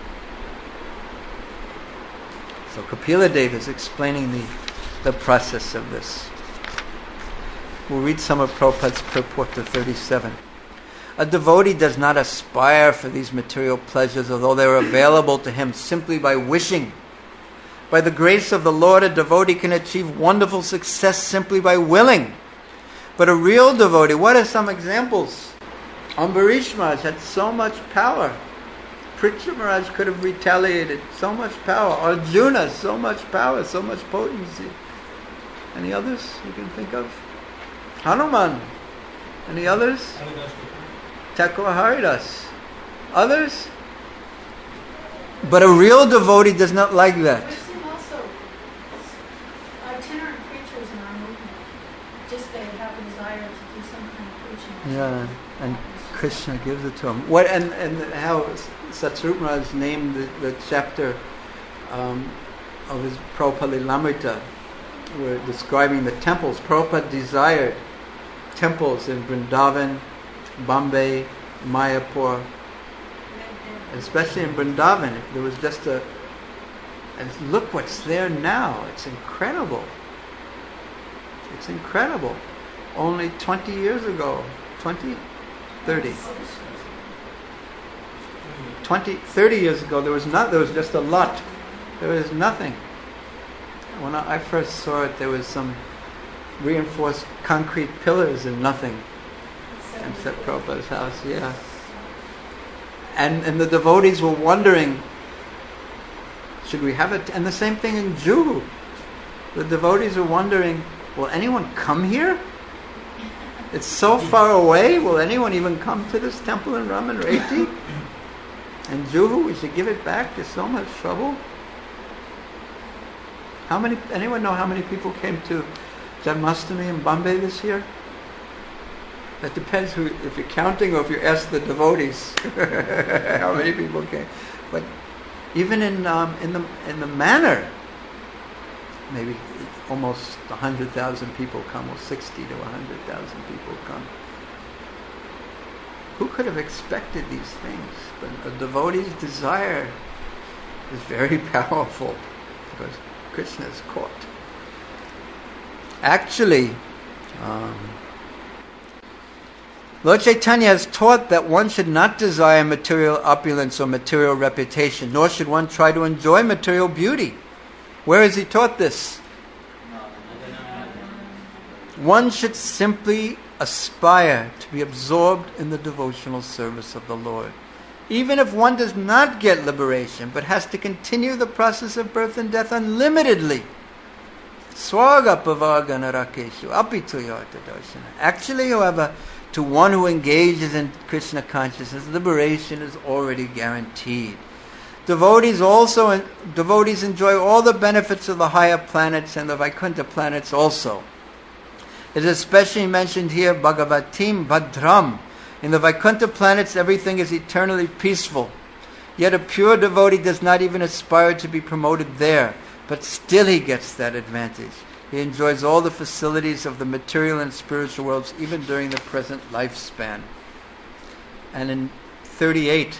So Kapila Deva is explaining the, the process of this. We'll read some of Prabhupada's purport to thirty-seven. A devotee does not aspire for these material pleasures, although they are available to him simply by wishing. By the grace of the Lord, a devotee can achieve wonderful success simply by willing. But a real devotee, what are some examples? Ambarish Maharaj had so much power. Pritya Maharaj could have retaliated. So much power. Arjuna, so much power, so much potency. Any others you can think of? Hanuman. Any others? Thakur Haridas. Others? But a real devotee does not like that. Krishna also Yeah, and Krishna gives it to him. What and, and how Satsvarup Maharaj named the, the chapter um, of his Prabhupada Lilamrita, we're describing the temples. Prabhupada desired temples in Vrindavan, Bombay, Mayapur, especially in Vrindavan. There was just a, and look what's there now. It's incredible. It's incredible. Only twenty years ago, twenty, thirty, twenty, thirty years ago, there was not. There was just a lot. There was nothing. When I first saw it, there was some reinforced concrete pillars and nothing. And Sat Prabhupada's house, yeah. And and the devotees were wondering, should we have it? And the same thing in Juhu. The devotees were wondering, will anyone come here? It's so far away. Will anyone even come to this temple in Raman Reti? And Juhu, we should give it back. There's so much trouble. How many? Anyone know how many people came to Janmashtami in Bombay this year? That depends who, if you're counting or if you ask the devotees how many people came. But even in um, in the in the manor, maybe almost a hundred thousand people come, or sixty to a hundred thousand people come. Who could have expected these things? But a devotee's desire is very powerful because Krishna is caught. Actually, um, Lord Chaitanya has taught that one should not desire material opulence or material reputation, nor should one try to enjoy material beauty. Where has he taught this? One should simply aspire to be absorbed in the devotional service of the Lord. Even if one does not get liberation, but has to continue the process of birth and death unlimitedly. Actually, however, to one who engages in Krishna consciousness, liberation is already guaranteed. Devotees also devotees enjoy all the benefits of the higher planets and the Vaikuntha planets also. It is especially mentioned here, Bhagavatim Bhadram. In the Vaikuntha planets, everything is eternally peaceful. Yet a pure devotee does not even aspire to be promoted there, but still he gets that advantage. He enjoys all the facilities of the material and spiritual worlds, even during the present lifespan. And in thirty-eight,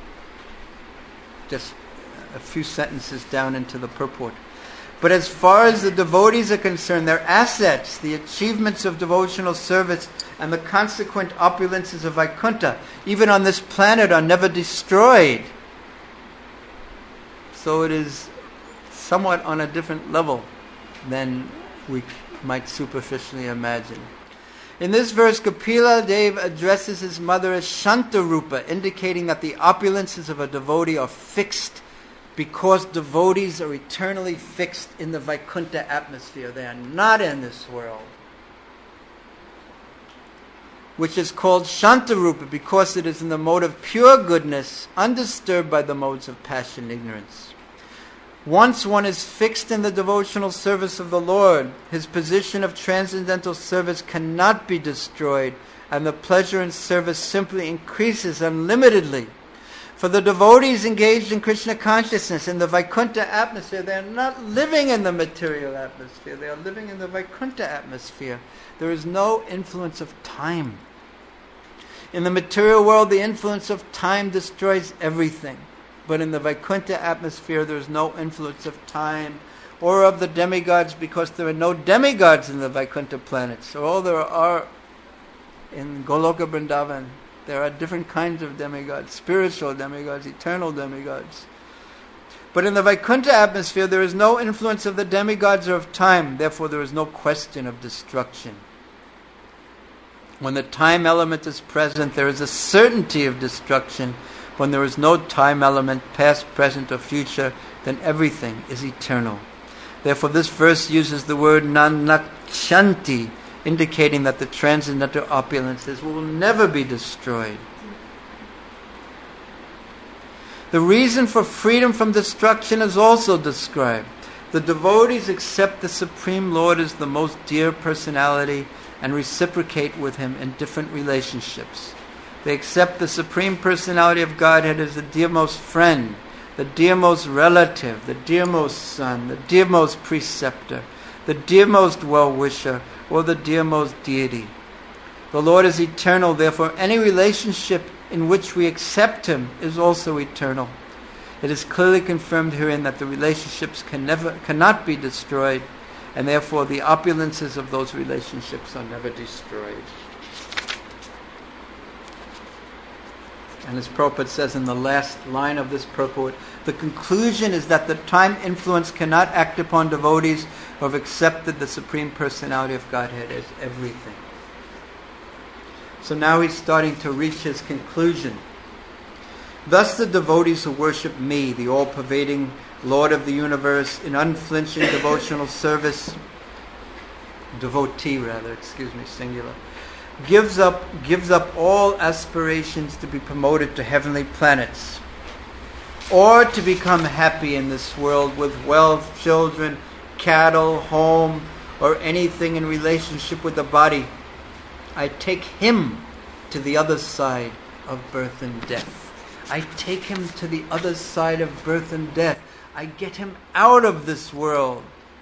just a few sentences down into the purport. But as far as the devotees are concerned, their assets, the achievements of devotional service, and the consequent opulences of Vaikuntha, even on this planet, are never destroyed. So it is somewhat on a different level than we might superficially imagine. In this verse, Kapila Dev addresses his mother as Shantarupa, indicating that the opulences of a devotee are fixed because devotees are eternally fixed in the Vaikuntha atmosphere. They are not in this world. Which is called Shantarupa because it is in the mode of pure goodness, undisturbed by the modes of passion and ignorance. Once one is fixed in the devotional service of the Lord, his position of transcendental service cannot be destroyed, and the pleasure in service simply increases unlimitedly. For the devotees engaged in Krishna consciousness in the Vaikuntha atmosphere, they are not living in the material atmosphere. They are living in the Vaikuntha atmosphere. There is no influence of time. In the material world, the influence of time destroys everything. But in the Vaikuntha atmosphere, there is no influence of time or of the demigods, because there are no demigods in the Vaikuntha planets. So all there are in Goloka Vrindavan, there are different kinds of demigods, spiritual demigods, eternal demigods. But in the Vaikuntha atmosphere, there is no influence of the demigods or of time. Therefore, there is no question of destruction. When the time element is present, there is a certainty of destruction. When there is no time element, past, present, or future, then everything is eternal. Therefore, this verse uses the word nanakshanti, indicating that the transcendental opulences will never be destroyed. The reason for freedom from destruction is also described. The devotees accept the Supreme Lord as the most dear personality and reciprocate with Him in different relationships. They accept the Supreme Personality of Godhead as the dearmost friend, the dearmost relative, the dearmost son, the dearmost preceptor, the dearmost well-wisher, or the dearmost deity. The Lord is eternal, therefore any relationship in which we accept Him is also eternal. It is clearly confirmed herein that the relationships can never, cannot be destroyed, and therefore the opulences of those relationships are never destroyed. And as Prabhupada says in the last line of this purport, the conclusion is that the time influence cannot act upon devotees who have accepted the Supreme Personality of Godhead as everything. So now he's starting to reach his conclusion. Thus the devotees who worship me, the all-pervading Lord of the universe, in unflinching devotional service, devotee rather, excuse me, singular, gives up gives up all aspirations to be promoted to heavenly planets or to become happy in this world with wealth, children, cattle, home, or anything in relationship with the body. I take him to the other side of birth and death. I take him to the other side of birth and death. I get him out of this world.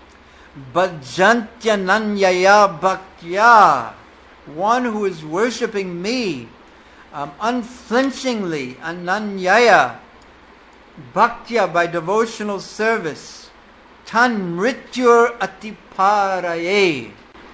Bhajantyananyaya bhaktya, one who is worshipping me um, unflinchingly, ananyaya, bhaktya, by devotional service, tan mrityur atiparaye.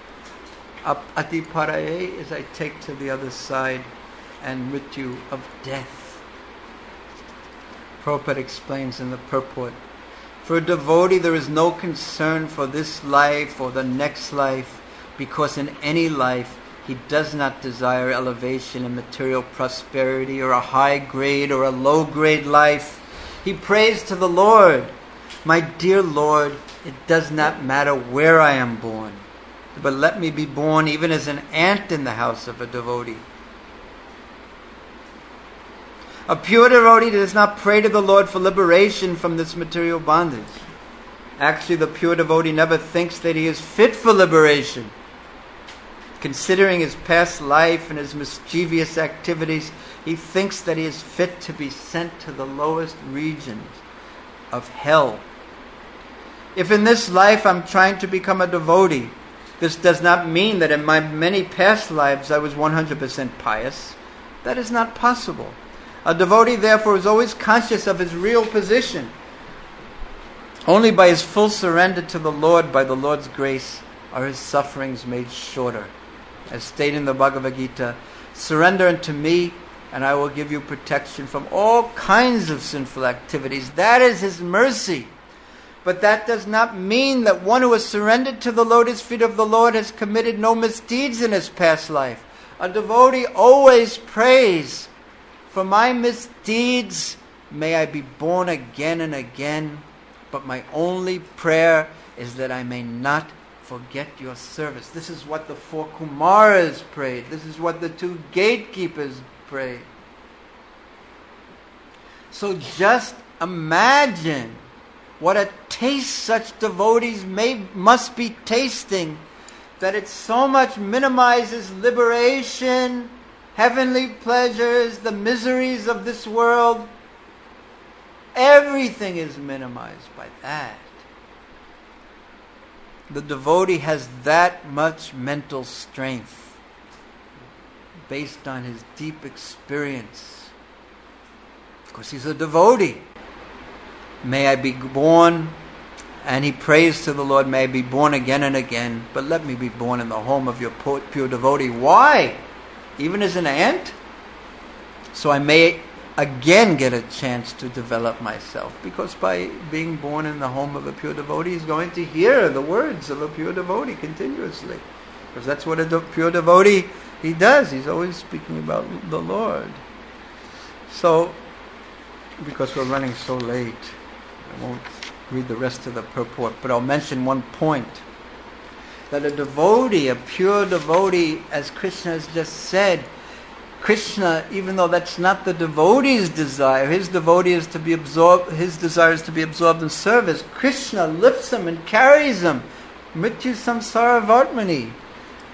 Atiparaye is I take to the other side, and mrityu of death. Prabhupada explains in the purport, for a devotee there is no concern for this life or the next life, because in any life he does not desire elevation and material prosperity, or a high grade or a low grade life. He prays to the Lord, my dear Lord, it does not matter where I am born, but let me be born even as an ant in the house of a devotee. A pure devotee does not pray to the Lord for liberation from this material bondage. Actually, the pure devotee never thinks that he is fit for liberation. Considering his past life and his mischievous activities, he thinks that he is fit to be sent to the lowest regions of hell. If in this life I'm trying to become a devotee, this does not mean that in my many past lives I was one hundred percent pious. That is not possible. A devotee, therefore, is always conscious of his real position. Only by his full surrender to the Lord, by the Lord's grace, are his sufferings made shorter. As stated in the Bhagavad Gita, surrender unto me, and I will give you protection from all kinds of sinful activities. That is his mercy. But that does not mean that one who has surrendered to the lotus feet of the Lord has committed no misdeeds in his past life. A devotee always prays, for my misdeeds may I be born again and again, but my only prayer is that I may not forget your service. This is what the four Kumaras prayed. This is what the two gatekeepers prayed. So just imagine what a taste such devotees may must be tasting, that it so much minimizes liberation, heavenly pleasures, the miseries of this world. Everything is minimized by that. The devotee has that much mental strength based on his deep experience. Of course, he's a devotee. May I be born, and he prays to the Lord, may I be born again and again, but let me be born in the home of your pure devotee. Why? Even as an ant? So I may again get a chance to develop myself, because by being born in the home of a pure devotee, he's going to hear the words of a pure devotee continuously, because that's what a de- pure devotee he does. He's always speaking about the Lord. So, because we're running so late, I won't read the rest of the purport, but I'll mention one point. That a devotee, a pure devotee, as Krishna has just said, Krishna, even though that's not the devotee's desire, his devotee is to be absorbed, his desire is to be absorbed in service. Krishna lifts him and carries him. Mrityu samsara vartmani.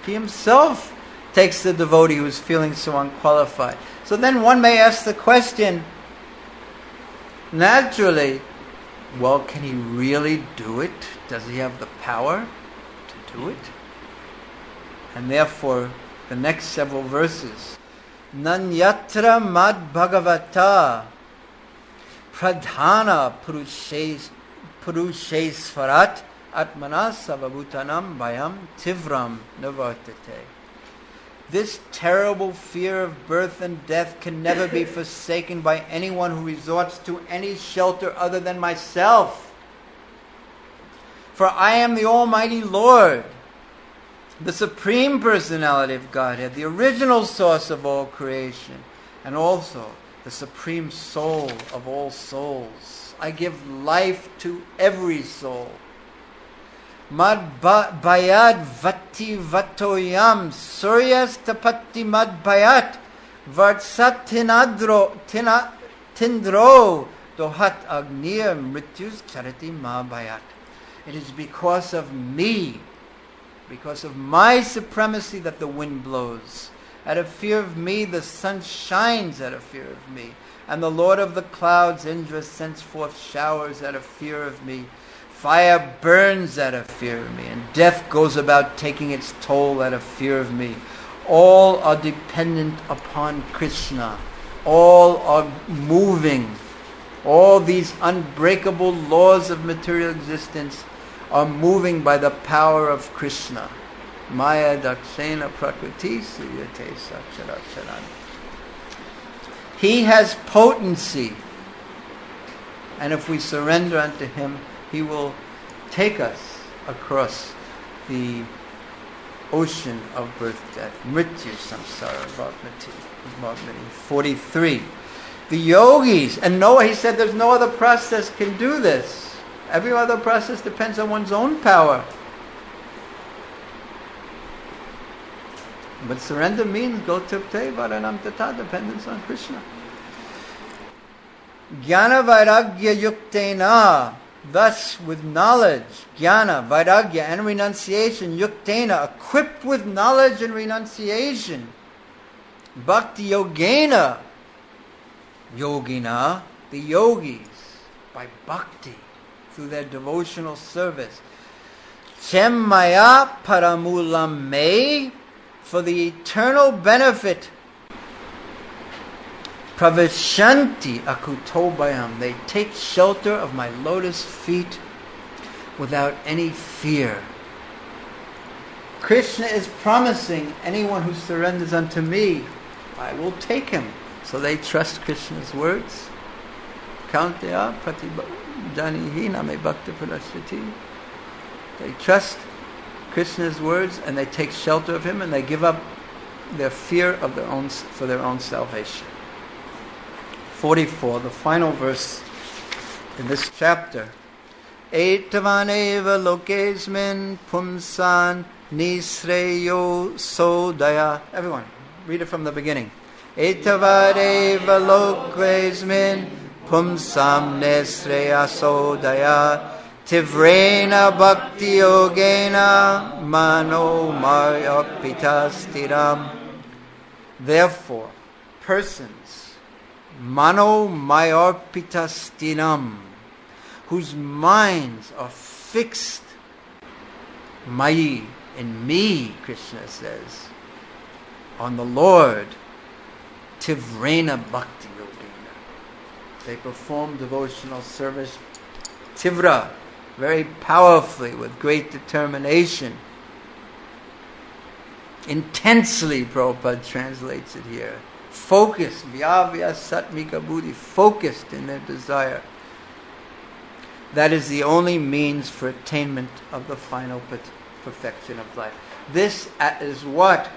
He himself takes the devotee who is feeling so unqualified. So then one may ask the question, naturally, well, can he really do it? Does he have the power to do it? And therefore, the next several verses, Nanyatra mad bhagavata pradhana purushes purushesvarat atmana savabhutanam bhayam tivram navartate. This terrible fear of birth and death can never be forsaken by anyone who resorts to any shelter other than myself. For I am the Almighty Lord, the Supreme Personality of Godhead, the original source of all creation, and also the Supreme Soul of all souls. I give life to every soul. Mad bayad vati vatoyam suryas tapati mad bayat vartsat tinadro tina tindro dohat agnir mrityus charati ma bayat. It is because of me, because of my supremacy, that the wind blows. Out of fear of me, the sun shines out of fear of me. And the Lord of the clouds, Indra, sends forth showers out of fear of me. Fire burns out of fear of me. And death goes about taking its toll out of fear of me. All are dependent upon Krishna. All are moving. All these unbreakable laws of material existence are moving by the power of Krishna. Maya dakshena prakriti suyate saksharaksharan. He has potency. And if we surrender unto Him, He will take us across the ocean of birth, death, mrityu, samsara, bhavati. forty-three. The yogis, and Noah, he said there's no other process can do this. Every other process depends on one's own power. But surrender means go tipte varanam tata, dependence on Krishna. Jnana vairagya yuktena, thus with knowledge, jnana, vairagya, and renunciation, yuktena, equipped with knowledge and renunciation, bhakti yogena, yogina, the yogis, by bhakti, through their devotional service. Chemmaya paramulam me, for the eternal benefit. Pravishanti akutobayam, they take shelter of my lotus feet without any fear. Krishna is promising anyone who surrenders unto me, I will take him. So they trust Krishna's words. Kauntya pratibhajanihi name bhakta pranashriti. They trust Krishna's words and they take shelter of him and they give up their fear of their own for their own salvation. forty-four, the final verse in this chapter. Etavaneva lokesmin pumsan nisreyo sodaya. Everyone, read it from the beginning. Etavadeva lokesmin pumsam nisreya sodaya. Tivrena bhakti yogena mano marapita stiram. Therefore, persons, mano mayarpita stiram, whose minds are fixed, mayi, in me, Krishna says, on the Lord, tivrena bhakti yogena. They perform devotional service, tivra, very powerfully, with great determination. Intensely, Prabhupada translates it here. Focused, vyavya satmika buddhi, focused in their desire. That is the only means for attainment of the final perfection of life. This is what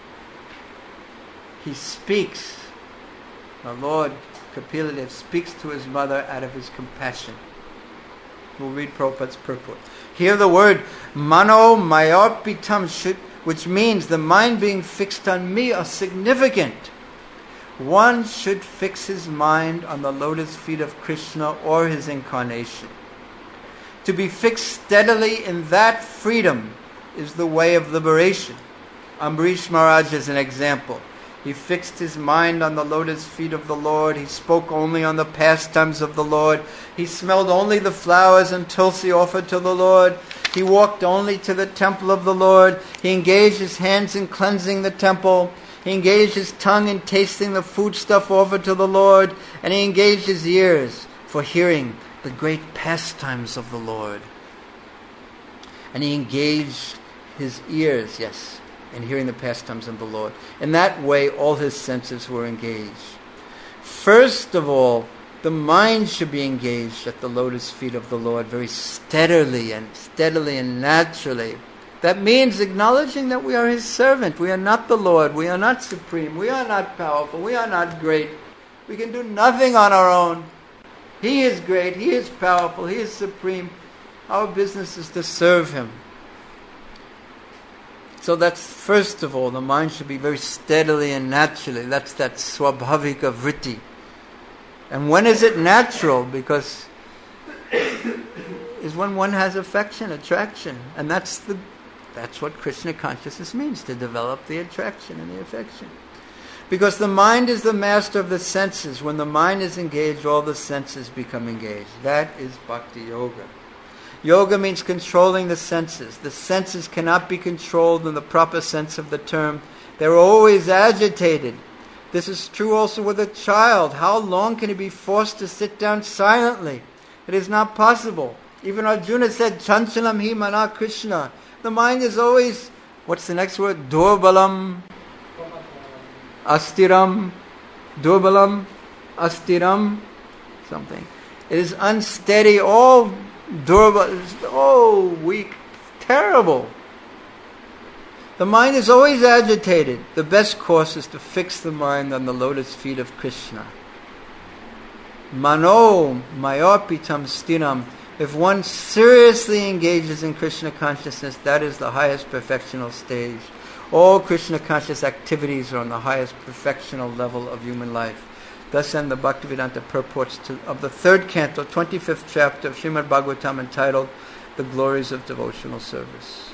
he speaks. The Lord Kapila speaks to his mother out of his compassion. We'll read Prabhupada's purport. Here the word mano mayarpitam, should, which means the mind being fixed on me, are significant. One should fix his mind on the lotus feet of Krishna or his incarnation. To be fixed steadily in that freedom is the way of liberation. Ambrish Maharaj is an example. He fixed his mind on the lotus feet of the Lord. He spoke only on the pastimes of the Lord. He smelled only the flowers and tulsi offered to the Lord. He walked only to the temple of the Lord. He engaged his hands in cleansing the temple. He engaged his tongue in tasting the foodstuff offered to the Lord. And he engaged his ears for hearing the great pastimes of the Lord. And he engaged his ears, yes, in hearing the pastimes of the Lord. In that way, all his senses were engaged. First of all, the mind should be engaged at the lotus feet of the Lord very steadily and steadily and naturally. That means acknowledging that we are his servant. We are not the Lord. We are not supreme. We are not powerful. We are not great. We can do nothing on our own. He is great. He is powerful. He is supreme. Our business is to serve him. So that's, first of all, the mind should be very steadily and naturally. That's that swabhavika vritti. And when is it natural? Because is when one has affection, attraction. And that's the that's what Krishna consciousness means, to develop the attraction and the affection. Because the mind is the master of the senses. When the mind is engaged, all the senses become engaged. That is bhakti yoga. Yoga means controlling the senses. The senses cannot be controlled in the proper sense of the term. They're always agitated. This is true also with a child. How long can he be forced to sit down silently? It is not possible. Even Arjuna said, Chanchalam hi mana Krishna. The mind is always, what's the next word? Durbalam, astiram, durbalam, astiram, something. It is unsteady, all durbal, oh, weak, terrible. The mind is always agitated. The best course is to fix the mind on the lotus feet of Krishna. Mano mayorpitam stinam. If one seriously engages in Krishna consciousness, that is the highest perfectional stage. All Krishna conscious activities are on the highest perfectional level of human life. Thus end the Bhaktivedanta purports to, of the third canto, twenty-fifth chapter of Srimad Bhagavatam, entitled The Glories of Devotional Service.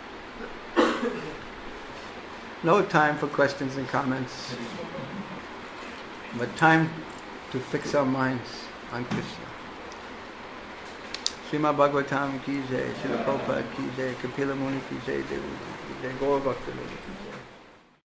No time for questions and comments, but time to fix our minds on Krishna. Srimad Bhagavatam ki jai, Srila Prabhupada ki jai, Kapila Muni ki jai, Devi ki jai, Gaura Bhakta ki jai.